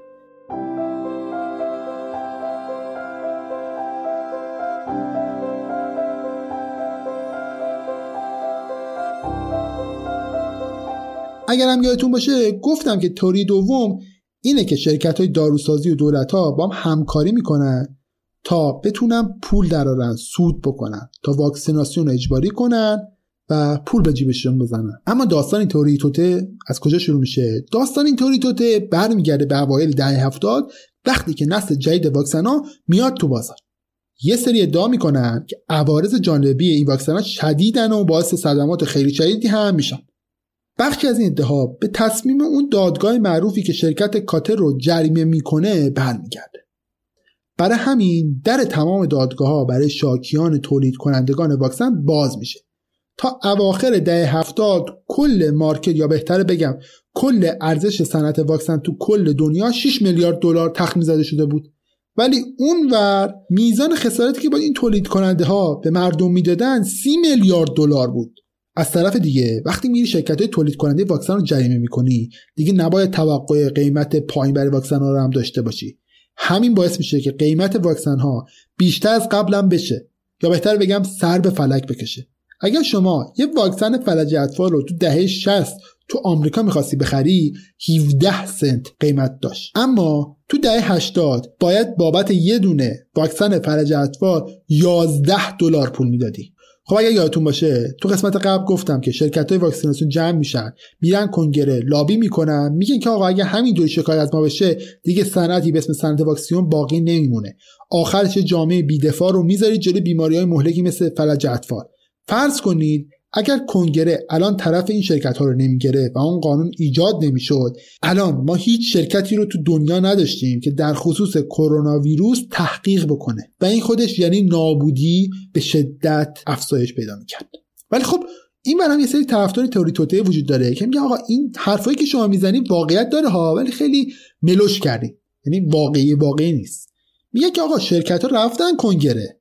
اگر هم یادتون باشه گفتم که تئوری دوم اینه که شرکت‌های داروسازی و دولت‌ها با هم همکاری میکنن تا بتونن پول درارن، سود بکنن، تا واکسیناسیون اجباری کنن و پول به جیبشون بزنن. اما داستان این تئوری توطئه از کجا شروع میشه؟ داستان این تئوری توطئه برمیگرده به اوایل دهه هفتاد وقتی که نسل جدید واکسن‌ها میاد تو بازار. یه سری ادعا میکنن که عوارض جانبی این واکسن‌ها شدیدن و باعث صدمات خیلی شدیدی هم میشن. بخشی از این ادعاها به تصمیم اون دادگاه معروفی که شرکت کاتر رو جریمه میکنه برمیگرده. برای همین در تمام دادگاه‌ها برای شاکیان تولید کنندگان واکسن باز میشه. تا اواخر دهه هفتاد کل مارکت، یا بهتره بگم کل ارزش صنعت واکسن تو کل دنیا شش میلیارد دلار تخمین زده شده بود، ولی اونور میزان خسارتی که با این تولید کننده ها به مردم میدادن سی میلیارد دلار بود. از طرف دیگه وقتی میری شرکت‌های تولید کننده واکسن رو جریمه میکنی دیگه نباید توقع قیمت پایین برای واکسن ها رو هم داشته باشی. همین باعث میشه که قیمت واکسن ها بیشتر از قبل هم بشه، یا بهتر بگم سر به فلک بکشه. اگر شما یه واکسن فلج اطفال رو تو دهه شصت تو آمریکا میخواستی بخری هفده سنت قیمت داشت، اما تو دهه هشتاد باید بابت یه دونه واکسن فلج اطفال یازده دلار پول میدادی. خب اگر یادتون باشه تو قسمت قبل گفتم که شرکت‌های واکسیناسیون جمع میشن، میرن کنگره لابی میکنن، میگن که آقا اگه همین دوی شکایت از ما بشه دیگه صنعتی به اسم صنعت واکسیون باقی نمیمونه. آخرش جامعه بی‌دفاع رو میذارید جلوی بیماری‌های مهلکی مثل فلج اطفال. فرض کنید اگر کنگره الان طرف این شرکت ها رو نمیگره و اون قانون ایجاد نمیشد، الان ما هیچ شرکتی رو تو دنیا نداشتیم که در خصوص کرونا ویروس تحقیق بکنه و این خودش یعنی نابودی به شدت افزایش پیدا میکرد. ولی خب این برام یه سری طرفدار تئوری توطئه وجود داره که میگه آقا این حرفایی که شما میزنید واقعیت داره ها، ولی خیلی ملوش کردین، یعنی واقعی واقعی نیست. میگه که آقا شرکت ها رفتن کنگره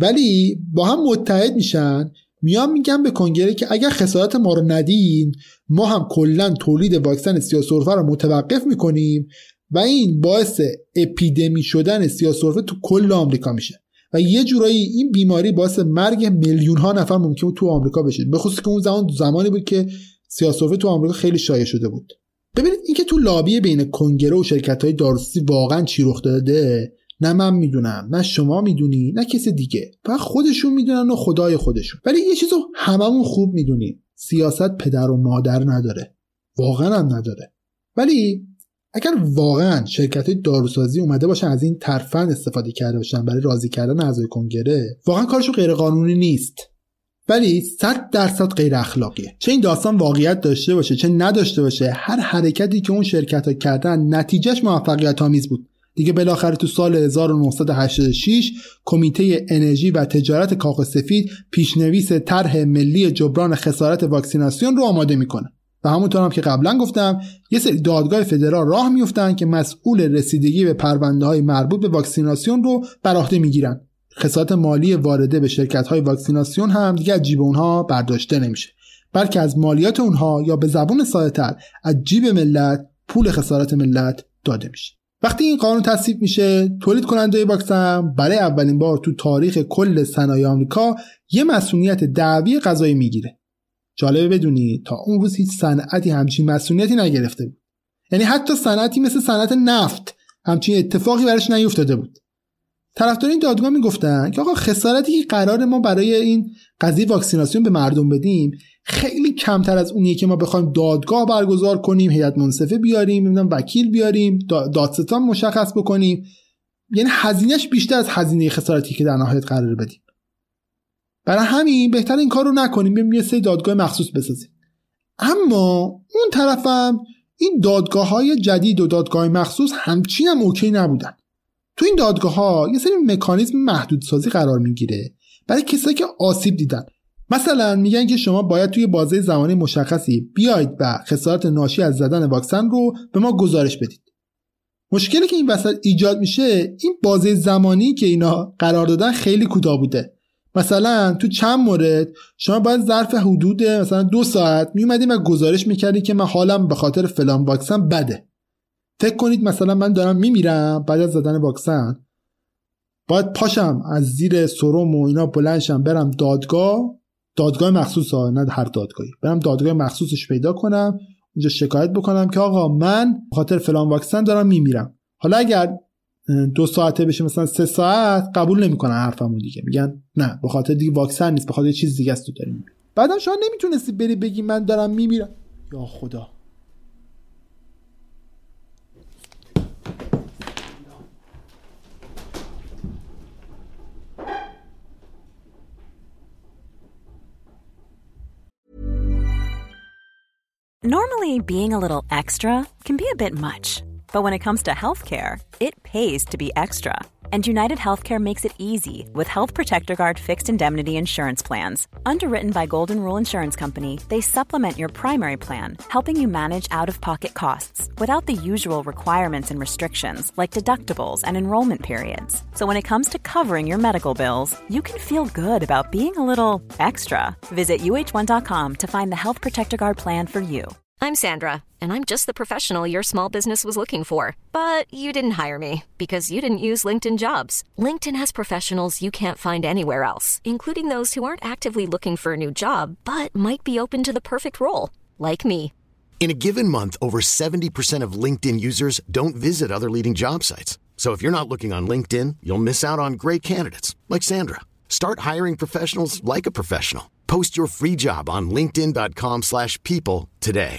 ولی با هم متحد میشن، میان میگن به کنگره که اگر خسارت ما رو ندین ما هم کلن تولید واکسن سیاه‌سرفه رو متوقف میکنیم و این باعث اپیدمی شدن سیاه‌سرفه تو کل آمریکا میشه و یه جورایی این بیماری باعث مرگ میلیون ها نفر ممکنه تو آمریکا بشه، به خصوص که اون زمان زمانی بود که سیاه‌سرفه تو آمریکا خیلی شایع شده بود. ببینید این که تو لابی بین کنگره و شرکت‌های داروسازی واقعا چی رخ داده نه من میدونم، نه شما میدونی، نه کسی دیگه، فقط خودشون میدونن و خدای خودشون. ولی یه چیزو هممون خوب میدونیم، سیاست پدر و مادر نداره، واقعا هم نداره. ولی اگر واقعا شرکت‌های داروسازی اومده باشن از این ترفند استفاده کرده باشن برای راضی کردن اعضای کنگره، واقعا کارشون غیر قانونی نیست، ولی صد درصد غیر اخلاقیه. چه این داستان واقعیت داشته باشه چه نداشته باشه، هر حرکتی که اون شرکت‌ها کردن نتیجهش موفقیت آمیز بود. دیگه بالاخره تو سال هزار و نهصد و هشتاد و شش کمیته انرژی و تجارت کاغذ سفید پیشنویس طرح ملی جبران خسارت واکسیناسیون رو آماده میکنه و همونطور هم که قبلا گفتم یه سری دادگاه فدرال راه میافتن که مسئول رسیدگی به پرونده‌های مربوط به واکسیناسیون رو بر عهده میگیرن. خسارت مالی وارده به شرکت‌های واکسیناسیون هم دیگه از جیب اونها برداشته نمیشه، بلکه از مالیات اونها یا به زبون ساده‌تر از جیب ملت پول خسارت ملت داده میشه. وقتی این قانون تصویب میشه، تولید کننده واکسن برای اولین بار تو تاریخ کل صنایع آمریکا یه مسئولیت دعوی قضایی میگیره. جالبه بدونی تا اون روز هیچ صنعتی همچین مسئولیتی نگرفته بود. یعنی حتی صنعتی مثل صنعت نفت همچین اتفاقی براش نیفتاده بود. طرفدار این دادگاه میگفتن که آقا خسارتی که قرار ما برای این قضیه واکسیناسیون به مردم بدیم خیلی کمتر از اونیه که ما بخوایم دادگاه برگزار کنیم، هیئت منصفه بیاریم، نمیدونم وکیل بیاریم، دادستان مشخص بکنیم، یعنی هزینهش بیشتر از هزینه خسارتی که در نهایت قرار بدیم. برای همین بهتر این کار رو نکنیم، بریم یه سری دادگاه مخصوص بسازیم. اما اون طرفم این دادگاه‌های جدید و دادگاه مخصوص همچین هم اوکی نبودن. تو این دادگاه‌ها یه سری مکانیزم محدودسازی قرار میگیره برای کسایی که آسیب دیدن. مثلا میگن که شما باید توی بازه زمانی مشخصی بیاید و خسارت ناشی از زدن واکسن رو به ما گزارش بدید. مشکلی که این وسط ایجاد میشه این بازه زمانی که اینا قرار دادن خیلی کوتاه بوده. مثلا تو چند مورد شما باید ظرف حدود مثلا دو ساعت میومدیم و گزارش میکردی که من حالم به خاطر فلان واکسن بده. فکر کنید مثلا من دارم میمیرم بعد از زدن واکسن، باید پاشم از زیر سرم و اینا بلندشم برم دادگاه، دادگاه مخصوص ها، نه هر دادگاهی، برم دادگاه مخصوصش پیدا کنم، اونجا شکایت بکنم که آقا من به خاطر فلان واکسن دارم میمیرم. حالا اگر دو ساعته بشه مثلا سه ساعت قبول نمیکنن حرفمو دیگه، میگن نه به خاطر دیگه واکسن نیست، به خاطر چیز دیگه است تو داری میمیری. بعدم شما نمیتونستی بری بگی من دارم میمیرم. یا خدا. Normally, being a little extra can be a bit much, but when it comes to healthcare, it pays to be extra. And United Healthcare makes it easy with Health Protector Guard fixed indemnity insurance plans. Underwritten by Golden Rule Insurance Company, they supplement your primary plan, helping you manage out-of-pocket costs without the usual requirements and restrictions like deductibles and enrollment periods. So when it comes to covering your medical bills, you can feel good about being a little extra. Visit U H one dot com to find the Health Protector Guard plan for you. I'm Sandra, and I'm just the professional your small business was looking for. But you didn't hire me because you didn't use LinkedIn Jobs. LinkedIn has professionals you can't find anywhere else, including those who aren't actively looking for a new job, but might be open to the perfect role, like me. In a given month, over seventy percent of LinkedIn users don't visit other leading job sites. So if you're not looking on LinkedIn, you'll miss out on great candidates, like Sandra. Start hiring professionals like a professional. Post your free job on linkedin dot com slash people today.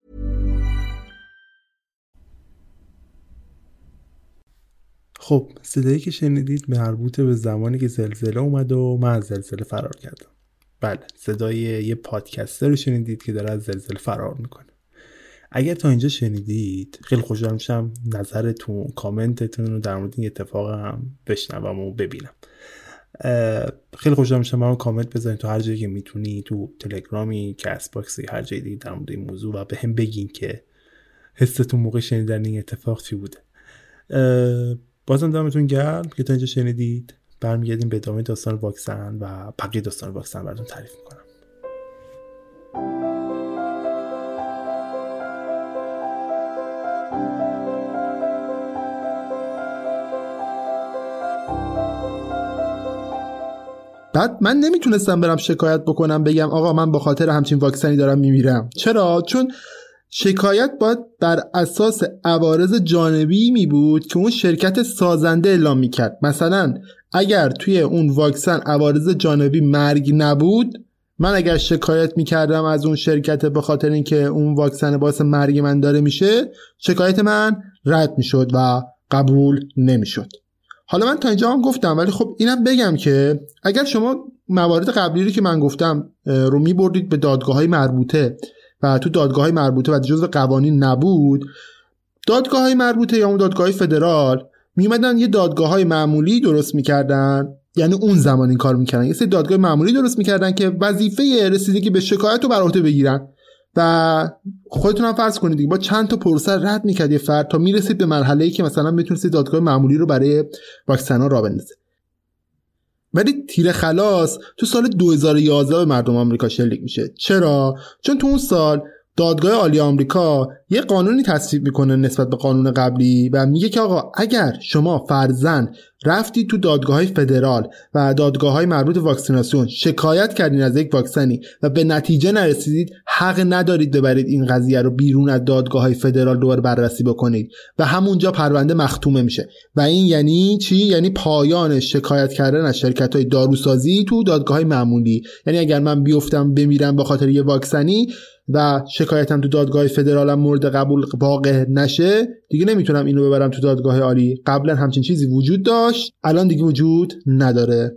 خب صدایی که شنیدید مربوط به زمانی که زلزله اومد و من از زلزله فرار کردم. بله، صدای یه پادکستر رو شنیدید که داره از زلزله فرار میکنه. اگر تا اینجا شنیدید خیلی خوشحال میشم نظرتون، کامنتتون رو در مورد این اتفاق هم بشنوم و ببینم. خیلی خوشحال میشم برام کامنت بذارین تو هر جایی که میتونی، تو تلگرامی، کست باکسی، هر جایی دیگه در مورد این موضوع، و به هم بگین که حستون موقع شنیدن این اتفاق چی بوده. بازم دمتون گرم که تا اینجا شنیدید. برمیگردیم به ادامه داستان واکسن و بقیه داستان واکسن براتون تعریف میکنم. بعد من نمیتونستم برم شکایت بکنم بگم آقا من به خاطر همچین واکسنی دارم میمیرم. چرا؟ چون شکایت باید بر اساس عوارض جانبی می بود که اون شرکت سازنده اعلام میکرد. مثلا اگر توی اون واکسن عوارض جانبی مرگ نبود، من اگر شکایت میکردم از اون شرکت به خاطر اینکه اون واکسن باعث مرگ من داره میشه، شکایت من رد میشد و قبول نمیشد. حالا من تا اینجا هم گفتم، ولی خب اینم بگم که اگر شما موارد قبلی رو که من گفتم رو میبردید به دادگاه‌های مربوطه و تو دادگاه‌های مربوطه و جزء قوانین نبود، دادگاه‌های مربوطه یا اون دادگاه‌های فدرال میومدن یه دادگاه‌های معمولی درست میکردن، یعنی اون زمان این کار میکردن، یه سری دادگاه معمولی درست میکردن که وظیفه رسیدگی به شکایت رو بر عهده بگیرن و خودتون هم فرض کنید دیگه با چند تا پروسه رد میکرد یه فرد تا میرسید به مرحله‌ای که مثلا بتونید دادگاه معمولی رو برای واکسن‌ها راه بندازه. ولی تیر خلاص تو سال دو هزار و یازده به مردم آمریکا شلیک میشه. چرا؟ چون تو اون سال دادگاه عالی آمریکا یه قانونی تصویب میکنه نسبت به قانون قبلی و میگه که آقا اگر شما فرضاً رفتید تو دادگاه‌های فدرال و دادگاه‌های مربوط به واکسیناسیون شکایت کردین از یک واکسنی و به نتیجه نرسیدید، حق ندارید ببرید این قضیه رو بیرون از دادگاه‌های فدرال دوباره بررسی بکنید و همونجا پرونده مختومه میشه. و این یعنی چی؟ یعنی پایان شکایت کردن از شرکت‌های داروسازی تو دادگاه‌های معمولی. یعنی اگر من بیفتم بمیرم به خاطر یه واکسنی و شکایتم تو دادگاه فدرالم مورد قبول واقع نشه، دیگه نمیتونم اینو ببرم تو دادگاه عالی. قبلا همچین چیزی وجود داشت، الان دیگه وجود نداره.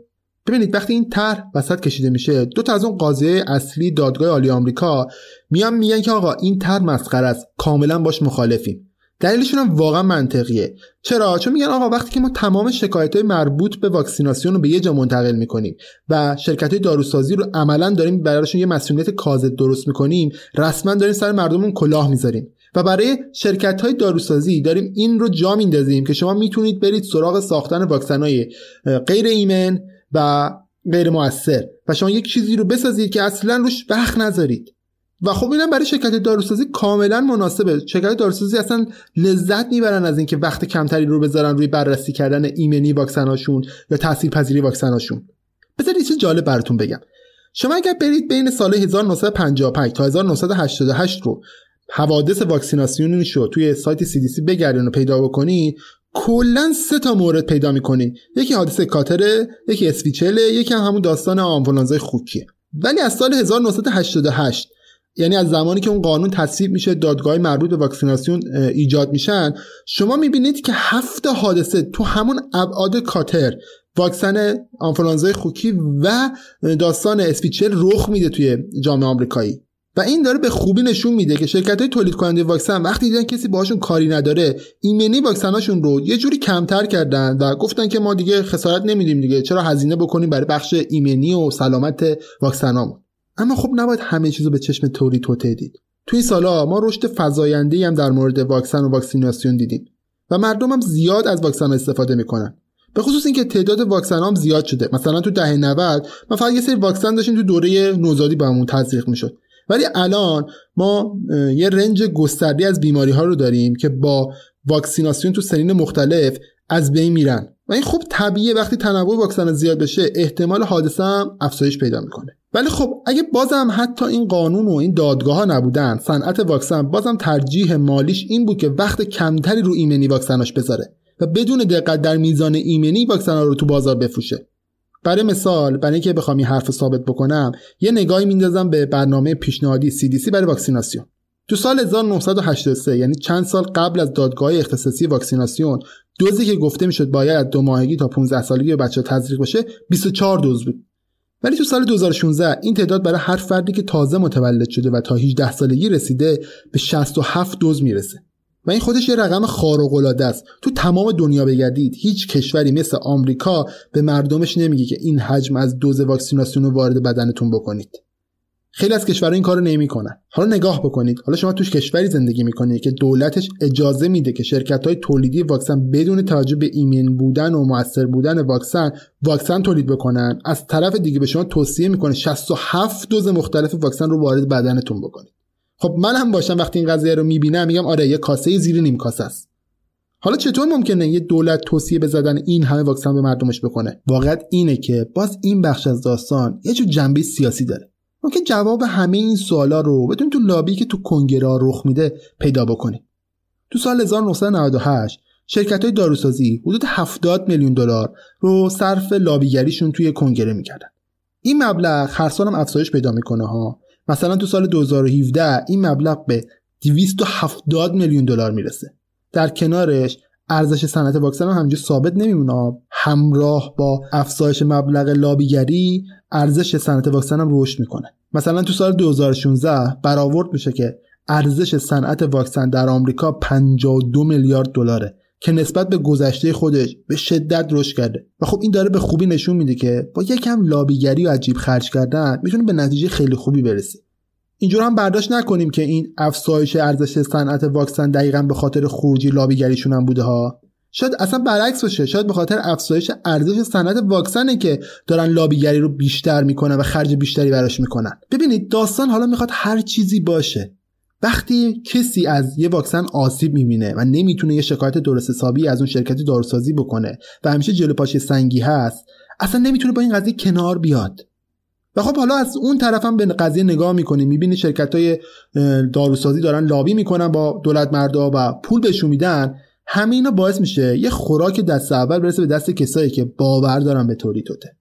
ببینید وقتی این طرح وسط کشیده میشه، دو تا از اون قاضیای اصلی دادگاه عالی آمریکا میان میگن که آقا این طرح مسخره است، کاملا باش مخالفیم. دلیلشون هم واقعا منطقیه. چرا؟ چون میگن آقا وقتی که ما تمام شکایت‌های مربوط به واکسیناسیون رو به یه جا منتقل میکنیم و شرکت‌های داروسازی رو عملاً داریم براشون یه مسئولیت کاذب درست میکنیم، رسما داریم سر مردمون کلاه میذاریم و برای شرکت‌های داروسازی داریم این رو جا میندازیم که شما میتونید برید سراغ ساختن واکسن‌های غیر ایمن و غیر مؤثر و شما یک چیزی رو بسازید که اصلاً روش وقت نذارید. و خب اینم برای شرکت داروسازی کاملا مناسبه. شرکت داروسازی اصلا لذت میبرن از اینکه وقت کمتری رو بذارن روی بررسی کردن ایمنی واکسناشون یا تاثیرپذیری واکسناشون. بذارید یه چیز جالب براتون بگم. شما اگر برید بین سال هزار و نهصد و پنجاه و پنج تا هزار و نهصد و هشتاد و هشت رو حوادث واکسیناسیونی شو توی سایت سی دی سی بگردین و پیدا بکنید، کلا سه تا مورد پیدا میکنید. یکی حادثه کاتره، یکی اسویچل، یکی هم همون داستان آنفولانزای خوکیه. ولی از سال هزار و نهصد و هشتاد و هشت، یعنی از زمانی که اون قانون تصویب میشه، دادگاه مربوط به واکسیناسیون ایجاد میشن، شما میبینید که هفت حادثه تو همون ابعاد کاتر، واکسن آنفولانزای خوکی و داستان اسویچل رخ میده توی جامعه آمریکایی. و این داره به خوبی نشون میده که شرکت‌های تولید کننده واکسن وقتی دیدن کسی باهاشون کاری نداره، ایمنی واکسناشون رو یه جوری کمتر کردن و گفتن که ما دیگه خسارت نمیدیم دیگه، چرا هزینه بکنیم برای بخش ایمنی و سلامت واکسنامون. اما خب نباید همه چیزو به چشم تئوری توطئه دید. توی این سالا ما رشد فزاینده‌ای هم در مورد واکسن و واکسیناسیون دیدیم و مردم هم زیاد از واکسن استفاده میکنن. به خصوص اینکه تعداد واکسن هم زیاد شده. مثلا تو دهه نود ما فقط یه سری واکسن داشتیم تو دوره نوزادی بهمون تزریق میشد. ولی الان ما یه رنج گسترده از بیماری‌ها رو داریم که با واکسیناسیون تو سنین مختلف از بین میرن و این خب طبیعیه. وقتی تنوع واکسن زیاد بشه احتمال حادثه هم افزایش پیدا میکنه. ولی خب اگه بازم حتی این قانون و این دادگاه ها نبودن، صنعت واکسن بازم ترجیح مالیش این بود که وقت کمتری رو ایمنی واکسناش بذاره و بدون دقت در میزان ایمنی واکسن‌ها رو تو بازار بفروشه. برای مثال، برای اینکه بخوام این حرف ثابت بکنم، یه نگاهی میندازم به برنامه پیشنهادی سی دی سی برای واکسیناسیون. تو سال هزار و نهصد و هشتاد و سه، یعنی چند سال قبل از دادگاه اختصاصی واکسیناسیون، دوزی که گفته میشد باید از دو ماهگی تا پانزده سالگی به بچه‌ها تزریق بشه بیست و چهار دوز بود. ولی تو سال دو هزار و شانزده این تعداد برای هر فردی که تازه متولد شده و تا هجده سالگی رسیده به شصت و هفت دوز میرسه. و این خودش یه رقم خارق‌العاده است. تو تمام دنیا بگردید هیچ کشوری مثل آمریکا به مردمش نمیگه که این حجم از دوز واکسیناسیون رو وارد بدنتون بکنید. خیلی از کشورها این کارو نمیکنن. حالا نگاه بکنید، حالا شما توش کشوری زندگی میکنید که دولتش اجازه میده که شرکت‌های تولیدی واکسن بدون توجه به ایمن بودن و مؤثر بودن واکسن واکسن تولید بکنن، از طرف دیگه به شما توصیه میکنه شصت و هفت دوز مختلف واکسن رو وارد بدنتون بکنید. خب من هم باشم وقتی این قضیه رو میبینم میگم آره یه کاسه زیر نیم کاسه است. حالا چطور ممکنه یه دولت توصیه به زدن این همه واکسن به مردمش بکنه؟ واقعیت اینه که باز این بخش از داستان یه جور جنبه سیاسی داره. ممکن جواب همه این سوالا رو بدون تو لابی که تو کنگره رخ میده پیدا بکنید. تو سال هزار و نهصد و نود و هشت شرکت‌های داروسازی حدود هفتاد میلیون دلار رو صرف لابیگریشون توی کنگره میکردن. این مبلغ هر سال هم افزایش پیدا میکنه ها. مثلا تو سال دو هزار و هفده این مبلغ به دویست و هفتاد میلیون دلار میرسه. در کنارش ارزش صنعت واکسن هم همینجوری ثابت نمیمونه. همراه با افزایش مبلغ لابیگری ارزش صنعت واکسن هم رشد میکنه. مثلا تو سال دو هزار و شانزده برآورد میشه که ارزش صنعت واکسن در آمریکا پنجاه و دو میلیارد دلاره که نسبت به گذشته خودش به شدت رشد کرده. و خب این داره به خوبی نشون میده که با یکم لابیگری و عجیب خرج کردن میتونه به نتیجه خیلی خوبی برسی. اینجور هم برداشت نکنیم که این افزایش ارزش صنعت واکسن دقیقاً به خاطر خروجی لابیگریشون هم بوده ها. شاید اصلا برعکس باشه. شاید به خاطر افزایش ارزش صنعت واکسنه که دارن لابیگری رو بیشتر میکنن و خرج بیشتری براش میکنن. ببینید داستان حالا میخواد هر چیزی باشه. وقتی کسی از یه واکسن آسیب میبینه و نمیتونه یه شکایت درست حسابی از اون شرکت داروسازی بکنه و همیشه جلو پاش سنگی هست، اصلا نمیتونه با این قضیه کنار بیاد. و خب حالا از اون طرف هم به قضیه نگاه میکنیم، میبینی شرکت‌های داروسازی دارن لابی میکنن با دولت مردا و پول بهشون میدن. همه اینا باعث میشه یه خوراک دست اول برسه به دست کسایی که باور دارن به تئوری توته.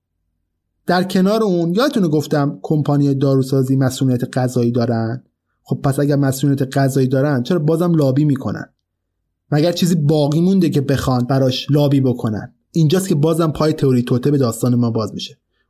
در کنار اون یادتونه گفتم کمپانی داروسازی مسئولیت قضایی دارن. خب پس اگر مسئولیت قضایی دارن چرا بازم لابی میکنن؟ مگر چیزی باقی مونده که بخوان براش لابی بکنن؟ اینجاست که بازم پای تئوری توته به داستان ما باز میشه.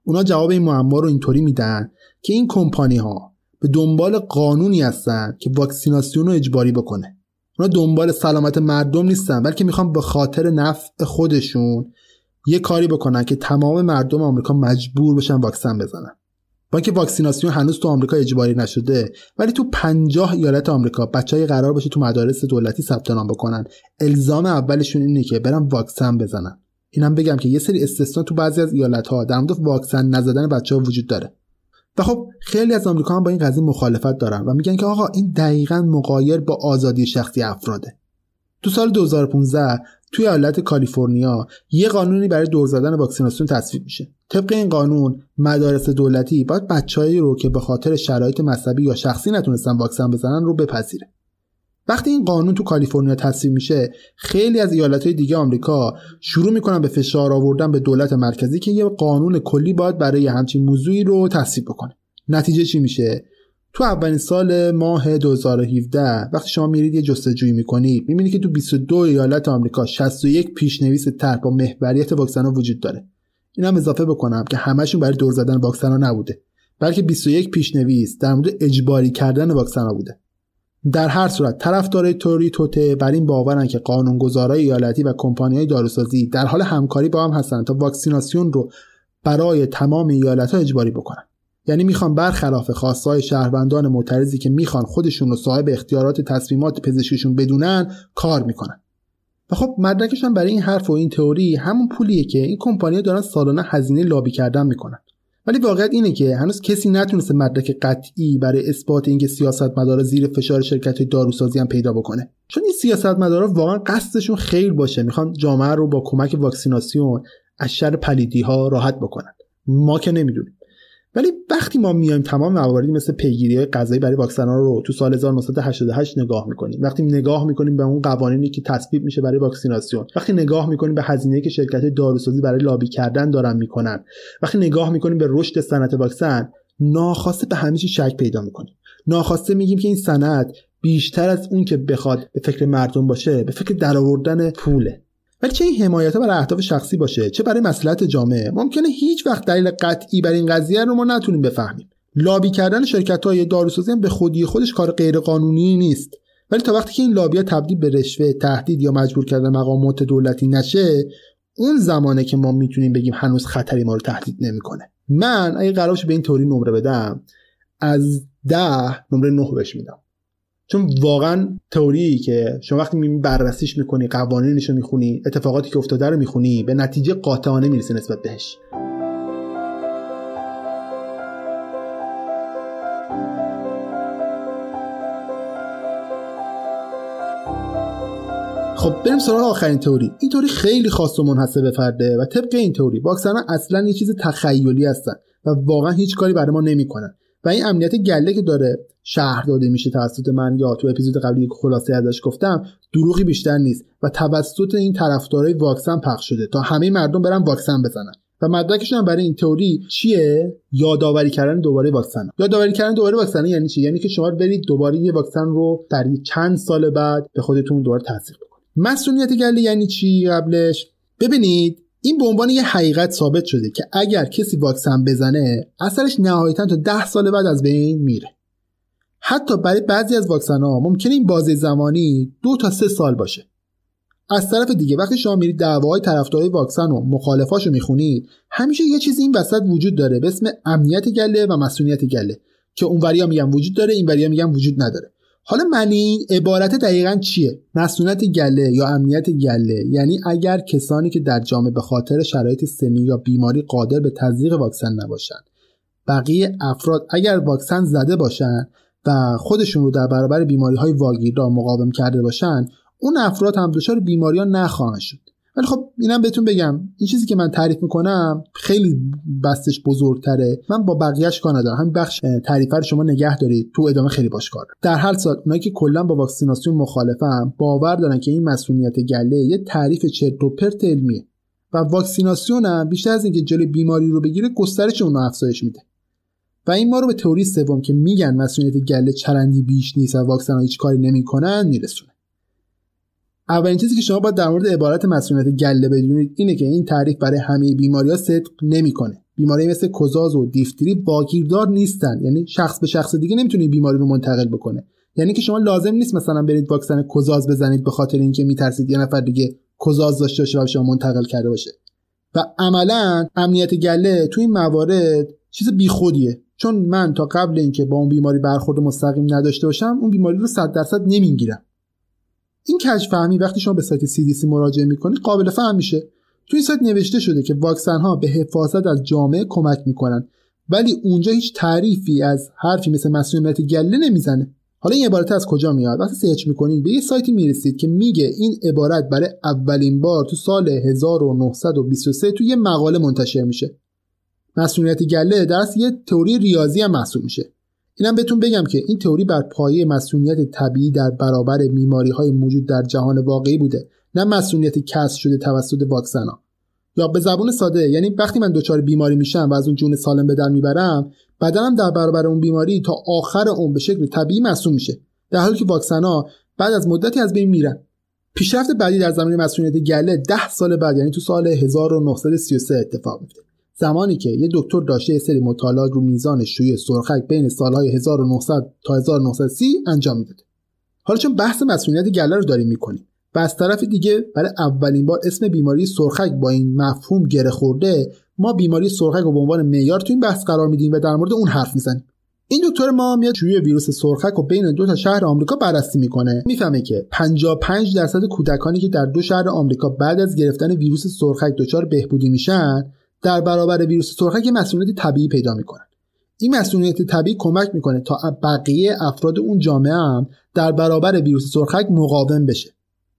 اونا جواب این معما رو اینطوری میدن که این کمپانی ها به دنبال قانونی هستن که واکسیناسیون رو اجباری بکنه. اونا دنبال سلامت مردم نیستن، بلکه میخوان به خاطر نفع خودشون یه کاری بکنن که تمام مردم آمریکا مجبور بشن واکسن بزنن. با اینکه واکسیناسیون هنوز تو آمریکا اجباری نشده، ولی تو پنجاه ایالت آمریکا بچهای قرار باشه تو مدارس دولتی ثبت نام بکنن. الزام اولشون اینه که برن واکسن بزنن. اینم بگم که یه سری استثنا تو بعضی از ایالت‌ها در مورد واکسن نزدن بچه‌ها وجود داره. و خب خیلی از آمریکایی‌ها با این قضیه مخالفت دارن و میگن که آقا این دقیقاً مغایر با آزادی شخصی افراده. تو سال دو هزار و پانزده توی ایالت کالیفرنیا یه قانونی برای دور زدن واکسیناسیون تصویب میشه. طبق این قانون مدارس دولتی باید بچه‌هایی رو که به خاطر شرایط مذهبی یا شخصی نتونستن واکسن بزنن رو بپذیره. وقتی این قانون تو کالیفرنیا تصویب میشه، خیلی از ایالت‌های دیگه آمریکا شروع میکنن به فشار آوردن به دولت مرکزی که یه قانون کلی باید برای همچین موضوعی رو تصویب بکنه. نتیجه چی میشه؟ تو اولین سال ماه دو هزار و هفده وقتی شما میرید یه جستجویی میکنید، میبینید که تو بیست و دو ایالت آمریکا شصت و یک پیشنویس طرح با محوریت واکسن ها وجود داره. اینم اضافه بکنم که همشون برای دور زدن واکسن ها نبوده، بلکه بیست و یک پیشنویس در مورد اجباری کردن واکسن ها بوده. در هر صورت طرفدارای توری توته بر این باورن که قانونگذارای ایالتی و کمپانی‌های داروسازی در حال همکاری با هم هستن تا واکسیناسیون رو برای تمام ایالت‌ها اجباری بکنن. یعنی میخوان برخلاف خواستهای شهروندان معترضی که میخوان خودشون رو صاحب اختیارات تصمیمات پزشکیشون بدونن کار میکنن. و خب مدرکشون برای این حرف و این تئوری همون پولیه که این کمپانی‌ها دارن سالانه هزینه لابی کردن میکنن. ولی واقعیت اینه که هنوز کسی نتونسته مدرک قطعی برای اثبات اینکه سیاستمدارا زیر فشار شرکت‌های داروسازی هم پیدا بکنه. چون این سیاستمدارا واقعا قصدشون خیر باشه، میخوان جامعه رو با کمک واکسیناسیون از شر پلیدی‌ها راحت بکنن. ما که نمیدونیم. ولی وقتی ما میایم تمام مواردی مثل پیگیری‌های قضایی برای واکسن‌ها رو تو سال هزار و نهصد و هشتاد و هشت نگاه می‌کنیم، وقتی نگاه می‌کنیم به اون قوانینی که تصویب میشه برای واکسیناسیون، وقتی نگاه می‌کنیم به هزینه‌ای که شرکت‌های داروسازی برای لابی کردن دارن می‌کنن، وقتی نگاه می‌کنیم به رشد صنعت واکسن، ناخواسته به همه چی شک پیدا می‌کنیم. ناخواسته میگیم که این صنعت بیشتر از اون که بخواد به فکر مردم باشه، به فکر درآوردن پوله. ولی چه این حمایت‌ها برای اهداف شخصی باشه، چه برای مصلحت جامعه، ممکنه هیچ وقت دلیل قطعی برای این قضیه رو ما نتونیم بفهمیم. لابی کردن شرکت‌های داروسازی هم به خودی خودش کار غیر قانونی نیست، ولی تا وقتی که این لابی‌ها تبدیل به رشوه، تهدید یا مجبور کردن مقامات دولتی نشه، اون زمانه که ما میتونیم بگیم هنوز خطری ما رو تهدید نمی‌کنه. من اگه قرار باشه به این تئوری نمره بدم، از ده نمره نه بهش میدم. چون واقعا تئوری که شما وقتی می بررسیش میکنی، قوانینش رو میخونی، اتفاقاتی که افتاده رو میخونی، به نتیجه قاطعانه میرسی نسبت بهش. خب بریم سراغ آخرین تئوری. این تئوری خیلی خاص و منحصر به فرده و طبق این تئوری واکسن‌ها اصلا یه چیز تخیلی هستن و واقعا هیچ کاری برای ما نمیکنن. و این امنیت گله که داره شهر داده میشه توسط من یا تو اپیزود قبلی که خلاصه ازش گفتم، دروغی بیشتر نیست و توسط این طرفدارای واکسن پخش شده تا همه مردم برن واکسن بزنن. و مدرکشون هم برای این تئوری چیه؟ یادآوری کردن دوباره واکسن. یادآوری کردن دوباره واکسن یعنی چی؟ یعنی که شما برید دوباره یه واکسن رو در چند سال بعد به خودتون دوباره تزریق بکنید. مسئولیت گله یعنی چی قبلش؟ ببینید این به عنوان یه حقیقت ثابت شده که اگر کسی واکسن بزنه اثرش نهایتاً تا ده سال بعد از بین میره. حتی برای بعضی از واکسن‌ها ممکنه این بازه زمانی دو تا سه سال باشه. از طرف دیگه وقتی شما میرید دعواهای طرفدارای واکسن و مخالفاشو میخونید، همیشه یه چیزی این وسط وجود داره به اسم امنیت گله و مسئولیت گله که اونوریا میگن وجود داره، اینوریا میگن وجود نداره. حالا معنی این عبارت دقیقاً چیه؟ مسئولیت گله یا امنیت گله یعنی اگر کسانی که در جامعه به خاطر شرایط سنی یا بیماری قادر به تزریق واکسن نباشن، بقیه افراد اگر واکسن زده باشن و خودشون رو در برابر بیماری‌های واگیردار مقاوم کرده باشن، اون افراد هم دچار بیماری‌ها نخواهند شد. ولی خب اینم بهتون بگم، این چیزی که من تعریف میکنم خیلی بستش بزرگتره، من با بقیه‌اش کار ندارم. همین بخش تعریفه رو شما نگه دارید، تو ادامه خیلی باش کار. در هر صورت اونایی که کلا با واکسیناسیون مخالفن باور دارن که این مسئولیت گله یه تعریف چرت و پرت علمیه و واکسیناسیون هم بیشتر از اینکه جلوی بیماری رو بگیره گسترش اون رو افزایش میده. و این ما رو به تئوری سوم که میگن مسئولیت گله چرندی بیش نیست و واکسن‌ها هیچ کاری نمی‌کنن میرسونه. اولین چیزی که شما باید در مورد عبارت مسئولیت گله بدونید اینه که این تعریف برای همه بیماری‌ها صدق نمی‌کنه. بیماری مثل کوزاز و دیفتری واگیردار نیستن، یعنی شخص به شخص دیگه نمیتونه بیماری رو منتقل بکنه. یعنی که شما لازم نیست مثلا برید واکسن کوزاز بزنید به خاطر اینکه میترسید یه نفر دیگه کوزاز داشته باشه و شما منتقل کرده باشه. و عملاً امنیت گله تو این موارد چیز بیخودیه، چون من تا قبل اینکه با اون بیماری برخورد مستقیم نداشته باشم اون بیماری رو صد درصد نمیگیرم. این کج فهمی وقتی شما به سایت سی دی سی مراجعه میکنید قابل فهم میشه. تو این سایت نوشته شده که واکسن ها به حفاظت از جامعه کمک میکنن، ولی اونجا هیچ تعریفی از حرفی مثل مسئولیت گله نمیزنه. حالا این عبارت از کجا میاد؟ وقتی سرچ میکنید به یه سایتی میرسید که میگه این عبارت برای اولین بار تو سال هزار و نهصد و بیست و سه تو یه مقاله منتشر میشه. مسئولیت گله در اصل یه تئوری ریاضی هم محسوب میشه. اینم بهتون بگم که این تئوری بر پایه مسئولیت طبیعی در برابر بیماری‌های موجود در جهان واقعی بوده، نه مسئولیت کسب شده توسط واکسن‌ها. یا به زبان ساده، یعنی وقتی من دچار بیماری میشم و از اون جون سالم به در میبرم، بدنم در برابر اون بیماری تا آخر عمر به شکل طبیعی معصوم میشه، در حالی که واکسن‌ها بعد از مدتی از بین میرن. پیشرفت بعدی در زمینه مسئولیت گله ده سال بعد، یعنی تو سال هزار و نهصد و سی و سه اتفاق میفته. زمانی که یه دکتر داشته یه سری مطالعات رو میزان شیوع سرخک بین سالهای هزار و نهصد تا هزار و نهصد و سی انجام میداد. حالا چون بحث مسئولیت گله رو داریم میکنیم و از طرف دیگه برای اولین بار اسم بیماری سرخک با این مفهوم گره خورده، ما بیماری سرخک رو به عنوان معیار تو این بحث قرار میدیم و در مورد اون حرف میزنیم. این دکتر ما میاد شیوع ویروس سرخک رو بین دو تا شهر آمریکا بررسی میکنه. میفهمه که پنجاه و پنج درصد کودکانی که در دو شهر آمریکا بعد از گرفتن ویروس سرخک دچار بهبودی میشن، در برابر ویروس سرخک مسئولیت طبیعی پیدا میکنن. این مسئولیت طبیعی کمک میکنه تا بقیه افراد اون جامعه هم در برابر ویروس سرخک مقاوم بشه.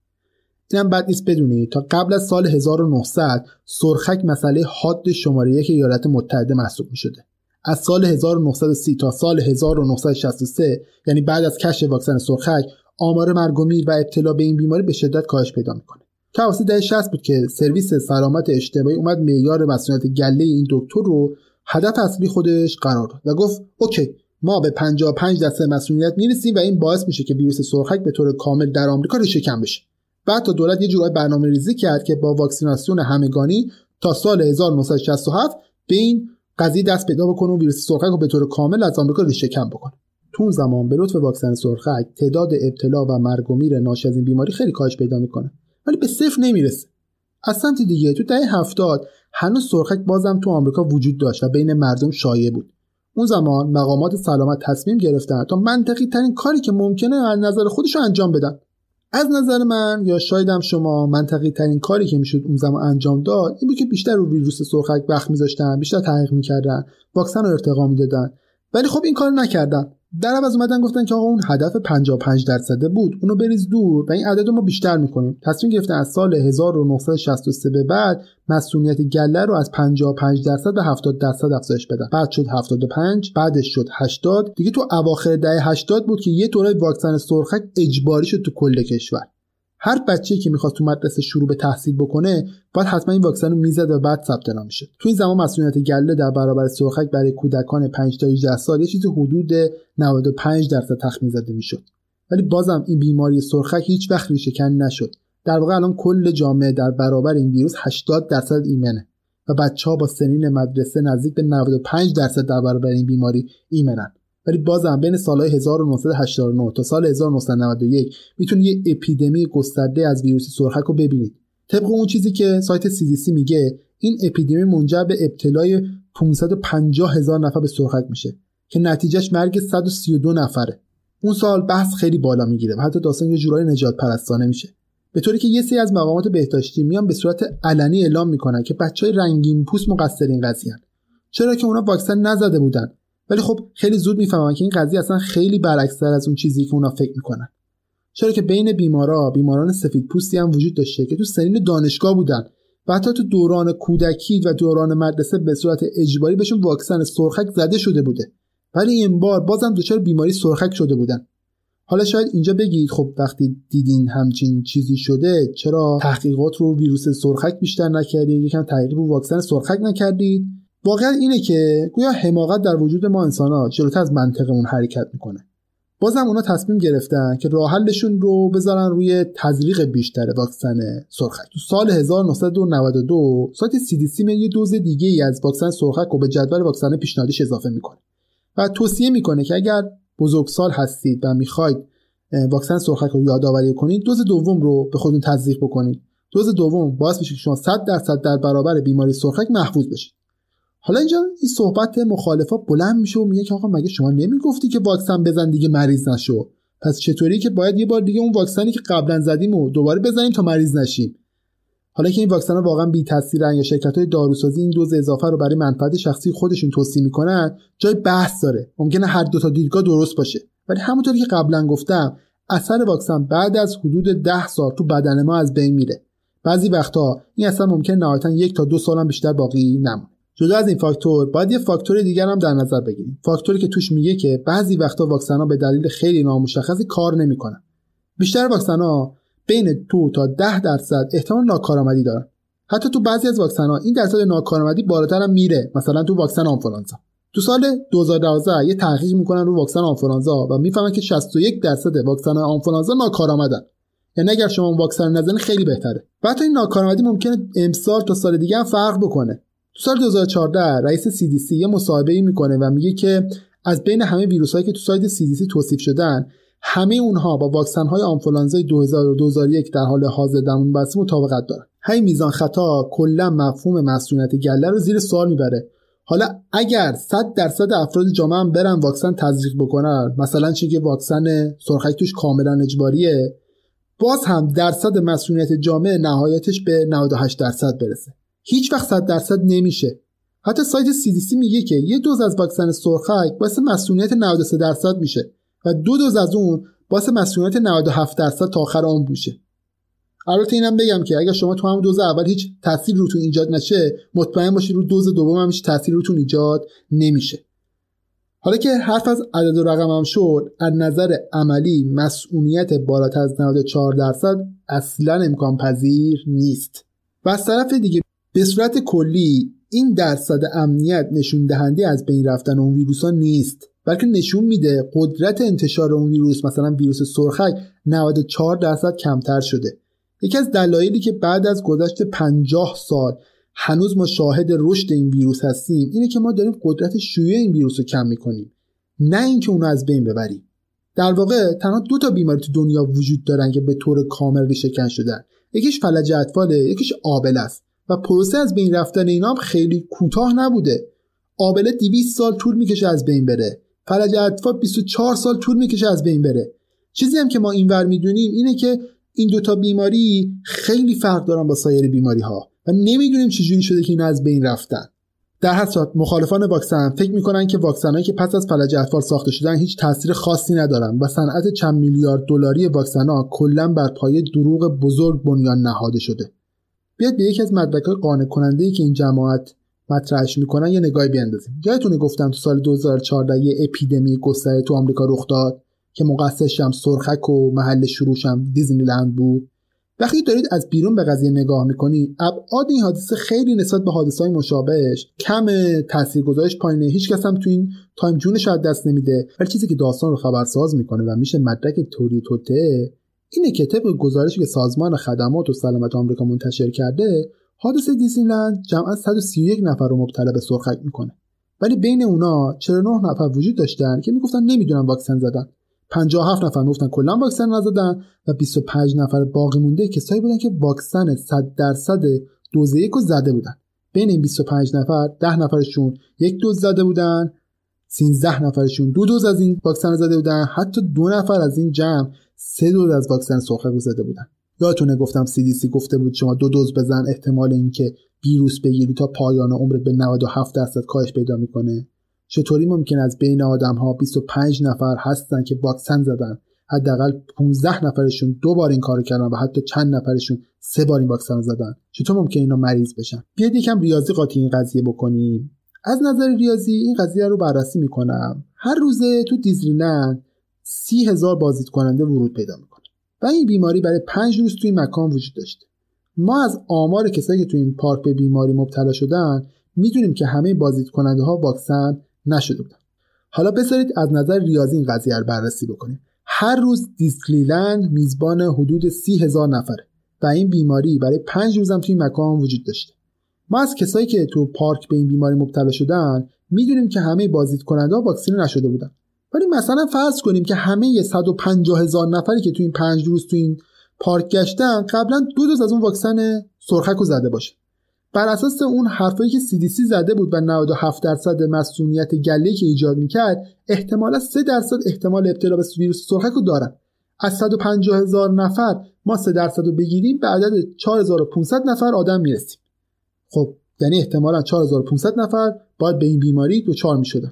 اینم بد نیست بدونید تا قبل از سال هزار و نهصد سرخک مسئله حاد شماره یک ایالات متحده محسوب میشده. از سال هزار و نهصد و سی تا سال هزار و نهصد و شصت و سه، یعنی بعد از کشف واکسن سرخک، آمار مرگ و میر و ابتلا به این بیماری به شدت کاهش پیدا میکنه. تا واسه دهه شصت بود که سرویس سلامت اجتماعی اومد معیار مسئولیت گله این دکتر رو هدف اصلی خودش قرار داد و گفت اوکی، ما به پنجاه و پنج درصد مسئولیت میرسیم و این باعث میشه که ویروس سرخک به طور کامل در آمریکا ریشه کن بشه. بعد تا دولت یه جورای برنامه‌ریزی کرد که با واکسیناسیون همگانی تا سال هزار و نهصد و شصت و هفت به این قضیه دست پیدا بکنه و ویروس سرخک رو به طور کامل از آمریکا ریشه کن بکنه. تو اون زمان به لطف واکسن سرخک تعداد ابتلا و مرگ و میر ناشی از این بیماری خیلی کاهش پیدا میکنه، ولی به صفر نمیرسه. از سمت دیگه تو دهه هفتاد هنوز سرخک بازم تو آمریکا وجود داشت و بین مردم شایع بود. اون زمان مقامات سلامت تصمیم گرفتن تا منطقی ترین کاری که ممکنه از نظر خودشون انجام بدن. از نظر من یا شاید هم شما منطقی ترین کاری که میشد اون زمان انجام داد این بود که بیشتر رو ویروس سرخک وقت میذاشتن، بیشتر تحقیق میکردن، واکسن رو ارتقا میدادن. ولی خب این کار نکردن. در عوض اومدن گفتن که آقا اون هدف پنجاه و پنج درصد بود، اونو بریز دور و این عدد رو ما بیشتر میکنیم. تصمیم گرفتن از سال هزار و نهصد و شصت و سه به بعد مسئولیت گله رو از پنجاه و پنج درصد به هفتاد درصد افزایش بدن. بعد شد هفتاد و پنج، بعدش شد هشتاد. دیگه تو اواخر دهه هشتاد بود که یه طوری واکسن سرخک اجباری شد تو کل کشور. هر بچه‌ای که می‌خواست تو مدرسه شروع به تحصیل بکنه باید حتما این واکسن رو میزد و بعد ثبت نام می‌شد. تو این زمان مسئولیت گله در برابر سرخک برای کودکان پنج تا هجده سال یه چیزی حدود نود و پنج درصد تخمین زده می‌شد. ولی بازم این بیماری سرخک هیچ وقت ریشه‌کن نشد. در واقع الان کل جامعه در برابر این ویروس هشتاد درصد ایمنه و بچه‌ها با سنین مدرسه نزدیک به نود و پنج درصد در برابر این بیماری ایمنن. ولی بازم بین سالهای هزار و نهصد و هشتاد و نه تا سال هزار و نهصد و نود و یک میتونید یه اپیدمی گسترده از ویروس سرخک رو ببینید. طبق اون چیزی که سایت سی دی سی میگه این اپیدمی منجر به ابتلای پانصد و پنجاه هزار نفر به سرخک میشه که نتیجهش مرگ صد و سی و دو نفره. اون سال بحث خیلی بالا میگیره و حتی داستان یه جورای نجات پرستانه میشه، به طوری که یه سری از مقامات بهداشتی میان به صورت علنی اعلام میکنن که بچهای رنگین پوست مقصر این قضیه ان، چرا که اونا واکسن نزده بودن. ولی خب خیلی زود میفهمن که این قضیه اصلا خیلی برعکس تر از اون چیزی که اونا فکر میکنن. چرا که بین بیمارا بیماران سفید پوستی هم وجود داشته که تو سنین دانشگاه بودن و حتی تو دوران کودکی و دوران مدرسه به صورت اجباری بهشون واکسن سرخک زده شده بوده، ولی این بار بازم دچار بیماری سرخک شده بودن. حالا شاید اینجا بگید خب وقتی دیدین همچین چیزی شده چرا تحقیقات رو ویروس سرخک بیشتر نکردید، یکم تحقیق رو واکسن سرخک نکردید؟ واقعا اینه که گویا حماقت در وجود ما انسان‌ها جلوتر از منطقمون حرکت میکنه. بازم اونا تصمیم گرفتن که راه حلشون رو بذارن روی تزریق بیشتر واکسن سرخک. تو سال هزار و نهصد و نود و دو سایت سی دی سی یه دوز دیگه ای از واکسن سرخک رو به جدول واکسن پیشنهادیش اضافه میکنه و توصیه میکنه که اگر بزرگسال هستید و میخواید واکسن سرخک رو یادآوری کنید، دوز دوم رو به خودتون تزریق بکنید. دوز دوم باعث میشه که شما صد درصد در برابر بیماری سرخک محفوظ بشید. حالا اینجا این صحبت مخالفا بلند میشه و میگه که آقا مگه شما نمیگفتی که واکسن بزن دیگه مریض نشو؟ پس چطوری که باید یه بار دیگه اون واکسنی که قبلا زدیم و دوباره بزنیم تا مریض نشیم؟ حالا که این واکسن‌ها واقعا بی تاثیرن یا شرکت‌های داروسازی این دوز اضافه رو برای منفعت شخصی خودشون توصیه میکنن، جای بحث داره. ممکنه هر دو تا دیدگاه درست باشه، ولی همونطوری که قبلا گفتم اثر واکسن بعد از حدود ده سال تو بدن ما از بین میره. بعضی وقتا این اصلا ممکنه نهایتاً یک تا دو سال هم بیشتر باقی نمونه. جدا از این فاکتور باید یه فاکتور دیگر هم در نظر بگیریم. فاکتوری که توش میگه که بعضی وقتا واکسن‌ها به دلیل خیلی نامشخصی کار نمیکنن. بیشتر واکسن‌ها بین دو تا ده درصد احتمال ناکارآمدی دارن. حتی تو بعضی از واکسن‌ها این درصد ناکارآمدی بالاتر هم میره. مثلا تو واکسن آنفولانزا. تو سال دو هزار و دوازده یه تحقیق میکنن رو واکسن آنفولانزا و میفهمن که شصت و یک درصد واکسن آنفولانزا ناکارآمدن. یعنی اگر شما اون واکسن نزنید خیلی بهتره. و حتی این ناکارآمدی ممکنه امسال تا سال دیگه هم فرق بکنه. تو سال دو هزار و چهارده رئیس سی دی سی یه مصاحبه‌ای میکنه و میگه که از بین همه ویروسایی که تو سایت سی دی سی توصیف شدن، همه اونها با واکسن‌های آنفولانزای دو هزار و دو هزار و یک در حال حاضر درمون بسته مطابقت دارن. همین میزان خطا کلا مفهوم مسئولیت گله رو زیر سوال میبره. حالا اگر صد درصد افراد جامعه هم برن واکسن تزریق بکنن، مثلا چه که واکسن سرخک توش کاملا اجباریه، باز هم درصد مسئولیت جامعه نهایتش به نود و هشت درصد برسه. هیچ وقت صد درصد نمیشه. حتی سایت سی دی سی میگه که یه دوز از واکسن سرخک باعث مسئولیت نود و سه درصد میشه و دو دوز از اون باعث مسئولیت نود و هفت درصد تا آخر عمر میشه. البته اینم بگم که اگر شما تو همون دوز اول هیچ تاثیر روتون ایجاد نشه، مطمئن باشید رو دوز دوم هم هیچ تاثیر روتون ایجاد نمیشه. حالا که حرف از عدد و رقم هم شد، از نظر عملی مسئولیت بالاتر از نود و چهار درصد اصلا امکان پذیر نیست. و از طرف دیگه به صورت کلی این درصد امنیت نشون دهنده از بین رفتن اون ویروسا نیست، بلکه نشون میده قدرت انتشار اون ویروس، مثلا ویروس سرخک، نود و چهار درصد کمتر شده. یکی از دلایلی که بعد از گذشت پنجاه سال هنوز ما شاهد رشد این ویروس هستیم اینه که ما داریم قدرت شیوع این ویروس رو کم میکنیم، نه اینکه اون رو از بین ببریم. در واقع تنها دو تا بیماری تو دنیا وجود دارن که به طور کامل ریشه‌کن شدن. یکیش فلج اطفاله، یکیش آبله است و پروسه از بین رفتن اینا هم خیلی کوتاه نبوده. آبله دویست سال طول میکشه از بین بره، فلج اطفال بیست و چهار سال طول میکشه از بین بره. چیزی هم که ما اینور میدونیم اینه که این دوتا بیماری خیلی فرق دارن با سایر بیماری ها و نمیدونیم چجوری شده که اینا از بین رفتن. در هر صورت مخالفان واکسن فکر میکنن که واکسنایی که پس از فلج اطفال ساخته شدن هیچ تاثیر خاصی ندارن و صنعت چند میلیارد دلاری واکسن‌ها کلا بر پایه دروغ بزرگ بنیان نهاده شده. بیاید به یکی از مدرک‌های قانع کننده‌ای که این جماعت مطرحش میکنن یه نگاهی بیاندازیم. یادتونه گفتم تو سال دو هزار و چهارده یه اپیدمی گسترده تو آمریکا رخ داد که مقصرش هم سرخک و محل شروعش هم دیزنی لند بود. وقتی دارید از بیرون به قضیه نگاه میکنید، ابعاد این حادثه خیلی نسبت به حادثه‌های مشابهش کم، تاثیرگذاریش پایینه، هیچ کس هم تو این تایم جونش از دست نمیده. ولی چیزی که داستان رو خبرساز میکنه و میشه مدرک توری توته اینه که طبق گزارشی که سازمان خدمات و سلامت آمریکا منتشر کرده، حادثه دیزنیلند جمعاً صد و سی و یک نفر رو مبتلا به سرخک میکنه. ولی بین اونا چهل و نه نفر وجود داشتن که میگفتن نمیدونن واکسن زدن. پنجاه و هفت نفر میگفتن کلا واکسن نزدن و بیست و پنج نفر باقی مونده کسایی بودن که واکسن صد درصد دوز یک رو زده بودن. بین این بیست و پنج نفر ده نفرشون یک دوز زده بودن، سیزده نفرشون دو دوز از این واکسن زده بودن، حتی دو نفر از این جمع سه دوز از واکسن سرخک رو زده بودن. یادتونه گفتم سی دی سی گفته بود شما دو دوز بزن احتمال اینکه ویروس بگیری تا پایان عمرت به نود و هفت درصد کاهش پیدا میکنه. چطوری ممکن از بین آدم‌ها بیست و پنج نفر هستن که واکسن زدن، حداقل پانزده نفرشون دو بار این کارو کردن و حتی چند نفرشون سه بار این واکسن زدن؟ چطور ممکن اینا مریض بشن؟ بیاید یکم ریاضی قاطی این قضیه بکنیم. از نظر ریاضی این قضیه رو بررسی میکنم. هر روزه تو دیزنیلند سی هزار بازدید کننده ورود پیدا میکنه و این بیماری برای پنج روز توی مکان وجود داشته. ما از آمار کسایی که تو این پارک به بیماری مبتلا شدن میدونیم که همه بازدید کننده ها واکسن نشده بودن. حالا بذارید از نظر ریاضی این قضیه رو بررسی بکنیم. هر روز دیسکلیلند میزبان حدود سی هزار نفره و این بیماری برای پنج روز هم توی مکان وجود داشته. ما از کسایی که تو پارک به این بیماری مبتلا شدن میدونیم که همه بازدیدکننده‌ها واکسینه نشده بودن. ولی مثلا فرض کنیم که همه صد و پنجاه هزار نفری که تو این پنج روز تو این پارک گشتن قبلا دو دوز از اون واکسن سرخک رو زده باشه. بر اساس اون حرفایی که سی دی سی زده بود و نود و هفت درصد مسئولیت گله‌ای که ایجاد میکرد، احتمالا سه درصد احتمال ابتلا به ویروس سرخک رو دارن. از صد و پنجاه هزار نفر ما سه درصد رو بگیریم به عدد چهار هزار و پانصد نفر آدم میرسیم. خب یعنی احتمالا چهار هزار و پانصد نفر باید به این بیماری دچار میشدن.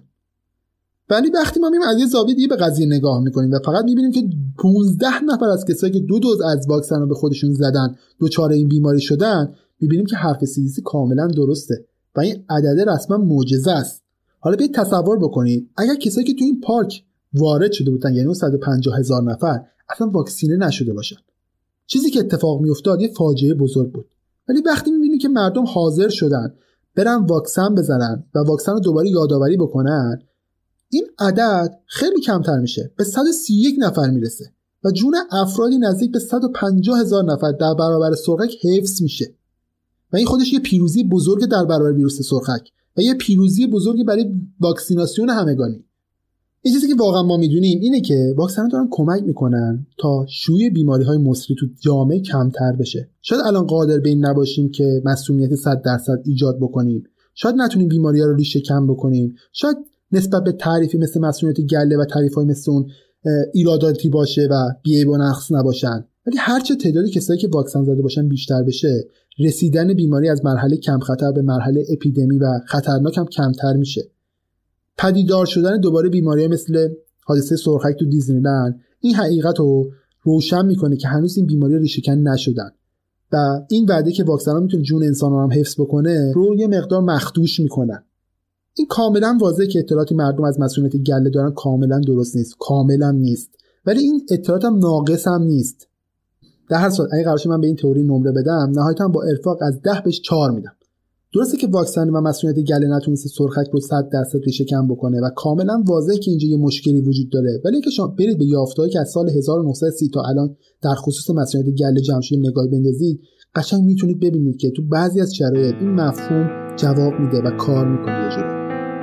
ولی وقتی ما میریم از یه زاویه دیگه به قضیه نگاه میکنیم و فقط میبینیم که پانزده نفر از کسایی که دو دوز از واکسن رو به خودشون زدن دچار این بیماری شدن، میبینیم که حرف سی دی سی کاملا درسته و این عدد رسما معجزه است. حالا بیاید تصور بکنید اگر کسایی که تو این پارک وارد شده بودن، یعنی اون صد و پنجاه هزار نفر اصلا واکسینه نشده باشن، چیزی که اتفاق میافتاد یه فاجعه بزرگ بود. ولی وقتی میبینیم که مردم حاضر شدن برن واکسن بزنن و واکسن رو دوباره یادآوری بکنن، این عدد خیلی کمتر میشه، به صد و سی و یک نفر میرسه و جون افرادی نزدیک به صد و پنجاه هزار نفر در برابر سرخک حفظ میشه و این خودش یه پیروزی بزرگ در برابر ویروس سرخک و یه پیروزی بزرگی برای واکسیناسیون همگانی. این چیزی که واقعا ما میدونیم اینه که واکسن‌ها دارن کمک میکنن تا شیوع بیماری‌های مصری تو جامعه کمتر بشه. شاید الان قادر به این نباشیم که مسئولیت صد درصد ایجاد بکنیم، شاید نتونیم بیماری‌ها رو ریشه کم بکنیم، شاید نسبت به تعریفی مثل مسئولیت گله و تعریف‌های مثل اون ایراداتی باشه و بی‌عیب و نقص نباشن، ولی هرچه تعداد کسایی که واکسن زده باشن بیشتر بشه، رسیدن بیماری از مرحله کم خطر به مرحله اپیدمی و خطرناک هم کمتر میشه. پدیدار شدن دوباره بیماری‌ها مثل حادثه سرخک تو دیزنیلند این حقیقت رو روشن میکنه که هنوز این بیماری‌ها ریشه‌کن نشدن و این وعده که واکسن‌ها میتونه جون انسان‌ها هم حفظ بکنه رو یه مقدار مخدوش میکنن. این کاملا واضحه که اطلاعاتی مردم از مسئولیت گله دارن کاملا درست نیست، کاملا نیست، ولی این اطلاعات هم ناقص هم نیست. در هر صورت اگه قرارشه من به این تئوری نمره بدم، نهایتاً با ارفاق از ده بهش چهار میدم. درسته که واکسن و مسئولیت گله نتونسته سرخک رو صد درصد ریشه کن بکنه و کاملا واضحه که اینجا یه مشکلی وجود داره، ولی اگه شما برید به یافته‌هایی که از سال هزار و نهصد و سی تا الان در خصوص مسئولیت گله جمع شده نگاهی بندازید، قشنگ میتونید ببینید که تو بعضی از شرایط این مفهوم جواب میده و کار میکنه یه جوری.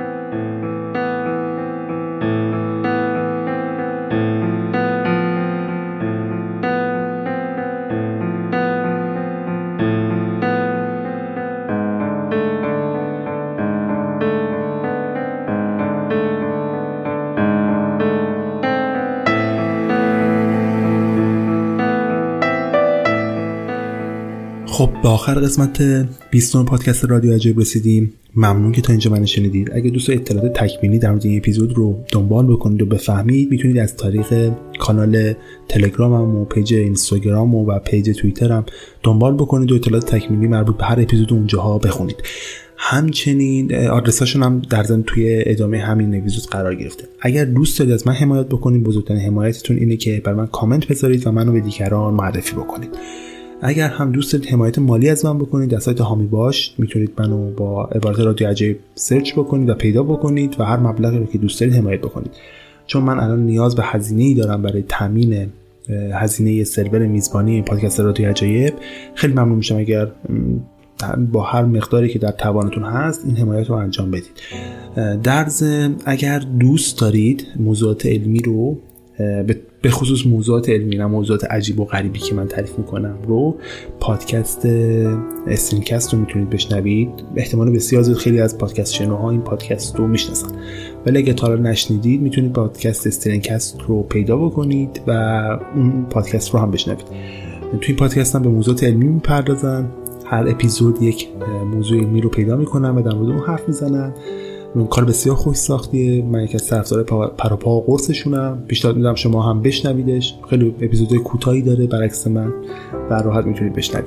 خب به آخر قسمت بیستم پادکست رادیو عجایب رسیدیم. ممنون که تا اینجا منو شنیدید. اگه دوست اطلاعات تکمیلی در مورد این اپیزود رو دنبال بکنید و بفهمید، میتونید از طریق کانال تلگرامم و پیج اینستاگرام و پیج توییترم دنبال بکنید و اطلاعات تکمیلی مربوط به هر اپیزود اونجاها بخونید. همچنین آدرساشون هم در ضمن توی ادامه همین اپیزود قرار گرفته. اگر دوست دارید از من حمایت بکنید، بزرگترین حمایتتون اینه که بر من کامنت بذارید و منو به دیگران معرفی بکنید. اگر هم دوست دارید حمایت مالی از من بکنید، در سایت هامی باش میتونید منو با عبارت رادیو عجایب سرچ بکنید و پیدا بکنید و هر مبلغی رو که دوست دارید حمایت بکنید. چون من الان نیاز به هزینه‌ای دارم برای تامین هزینه سرور میزبانی پادکست رادیو عجایب. خیلی ممنون میشم اگر با هر مقداری که در توانتون هست این حمایت رو انجام بدید. در ضمن اگر دوست دارید موضوعات علمی رو به خصوص موضوعات علمی و موضوعات عجیب و غریبی که من تعریف میکنم رو پادکست استرینکست رو میتونید بشنوید. احتمال بسیار زیاد خیلی از پادکست شنوها این پادکست رو میشناسن، ولی اگه تا حالا نشنیدید میتونید پادکست استرینکست رو پیدا بکنید و اون پادکست رو هم بشنوید. تو این پادکست هم به موضوعات علمی میپردازن. هر اپیزود یک موضوع علمی رو پیدا میکنن و در مورد اون حرف میزنن. من کار بسیار خوش ساختیه. من یک از طرفدار پروپا و قرصشونم. پیشنهاد میدم شما هم بشنویدش. خیلی اپیزودهای کوتاهی داره برعکس من و راحت میتونید بشنوید.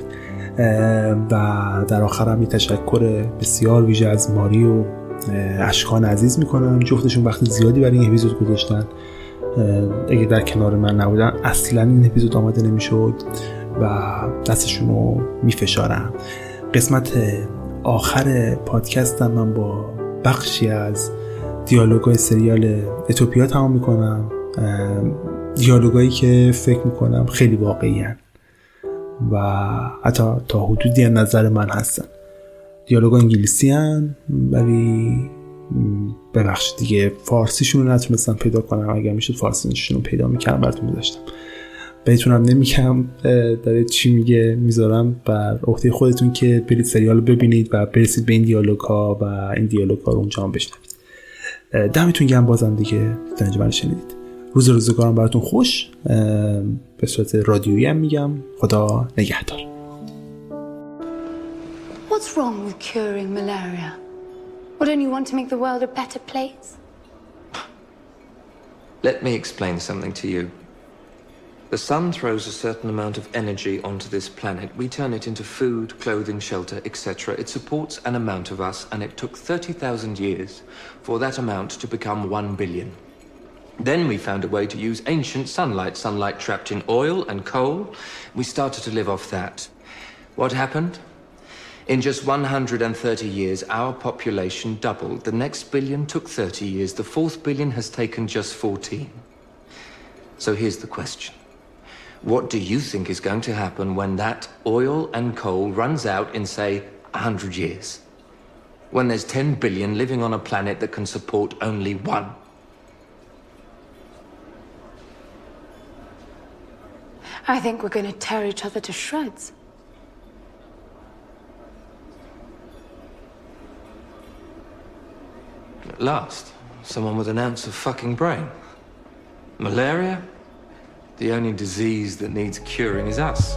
و در آخر هم یه تشکر بسیار ویژه از ماری و اشکان عزیز میکنم. جفتشون وقت زیادی برای این اپیزود گذاشتن. اگه در کنار من نبودن اصلا این اپیزود آماده نمیشد و دستشون رو میفشارم. قسمت آخر پادکستم من با بخشی از دیالوگای سریال اتوپیا تمام میکنم، دیالوگایی که فکر میکنم خیلی واقعی هن و حتی تا حدودی از نظر من هستن. دیالوگا انگلیسی هن ولی ببخشید دیگه فارسیشون رو نتونستم پیدا کنم، اگر میشد فارسیشون رو پیدا میکردم براتون میذاشتم. بهتونم نمیگم داره چی میگه، میذارم بر عهده خودتون که برید سریال رو ببینید و برسید به این دیالوگ ها و این دیالوگ ها رو اونجا هم بشنوید. دمتون گرم بازم دیگه تا اینجا من شنیدید. روز روزگارم براتون خوش. به صورت رادیویی هم میگم خدا نگهدار. What's wrong with curing malaria? Wouldn't you want to make the world a better place? Let me explain something to you. The sun throws a certain amount of energy onto this planet. We turn it into food, clothing, shelter, et cetera. It supports an amount of us, and it took thirty thousand years for that amount to become one billion. Then we found a way to use ancient sunlight, sunlight trapped in oil and coal. We started to live off that. What happened? In just one hundred thirty years, our population doubled. The next billion took thirty years. The fourth billion has taken just fourteen. So here's the question. What do you think is going to happen when that oil and coal runs out in, say, one hundred years? When there's ten billion living on a planet that can support only one? I think we're going to tear each other to shreds. At last, someone with an ounce of fucking brain. Malaria? The only disease that needs curing is us.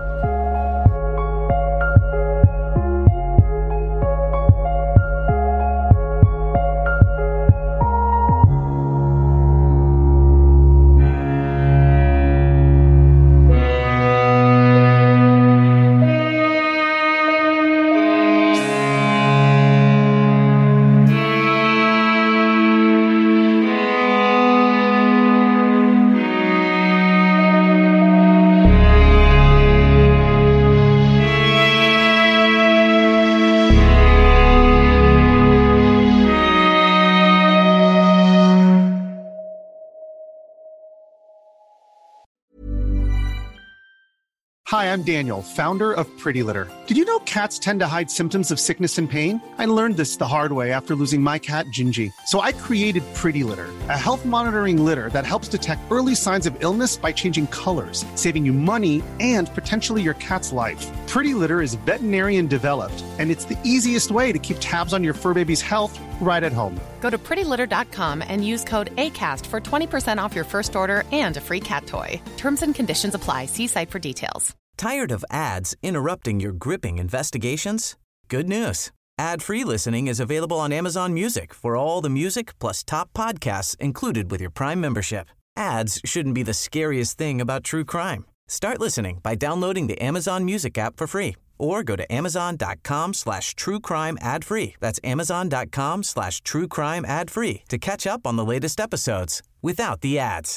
Hi, I'm Daniel, founder of Pretty Litter. Did you know cats tend to hide symptoms of sickness and pain? I learned this the hard way after losing my cat, Gingy. So I created Pretty Litter, a health monitoring litter that helps detect early signs of illness by changing colors, saving you money and potentially your cat's life. Pretty Litter is veterinarian developed, and it's the easiest way to keep tabs on your fur baby's health right at home. Go to pretty litter dot com and use code ACAST for twenty percent off your first order and a free cat toy. Terms and conditions apply. See site for details. Tired of ads interrupting your gripping investigations? Good news. Ad-free listening is available on Amazon Music for all the music plus top podcasts included with your Prime membership. Ads shouldn't be the scariest thing about true crime. Start listening by downloading the Amazon Music app for free or go to amazon.com slash true crime ad free. That's amazon.com slash true crime ad free to catch up on the latest episodes without the ads.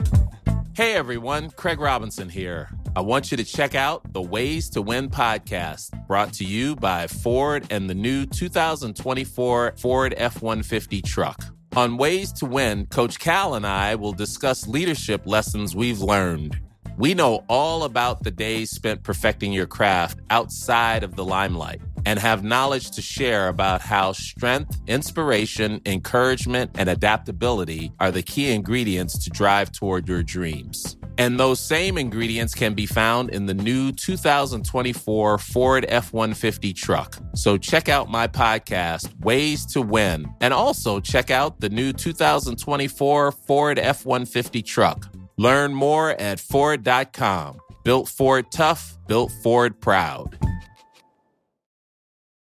Hey everyone, Craig Robinson here. I want you to check out the Ways to Win podcast, brought to you by Ford and the new two thousand twenty-four Ford F one fifty truck. On Ways to Win, Coach Cal and I will discuss leadership lessons we've learned. We know all about the days spent perfecting your craft outside of the limelight and have knowledge to share about how strength, inspiration, encouragement, and adaptability are the key ingredients to drive toward your dreams. And those same ingredients can be found in the new two thousand twenty-four Ford F one fifty truck. So check out my podcast, Ways to Win, and also check out the new two thousand twenty-four Ford F one fifty truck. Learn more at Ford dot com. Built Ford tough, built Ford proud.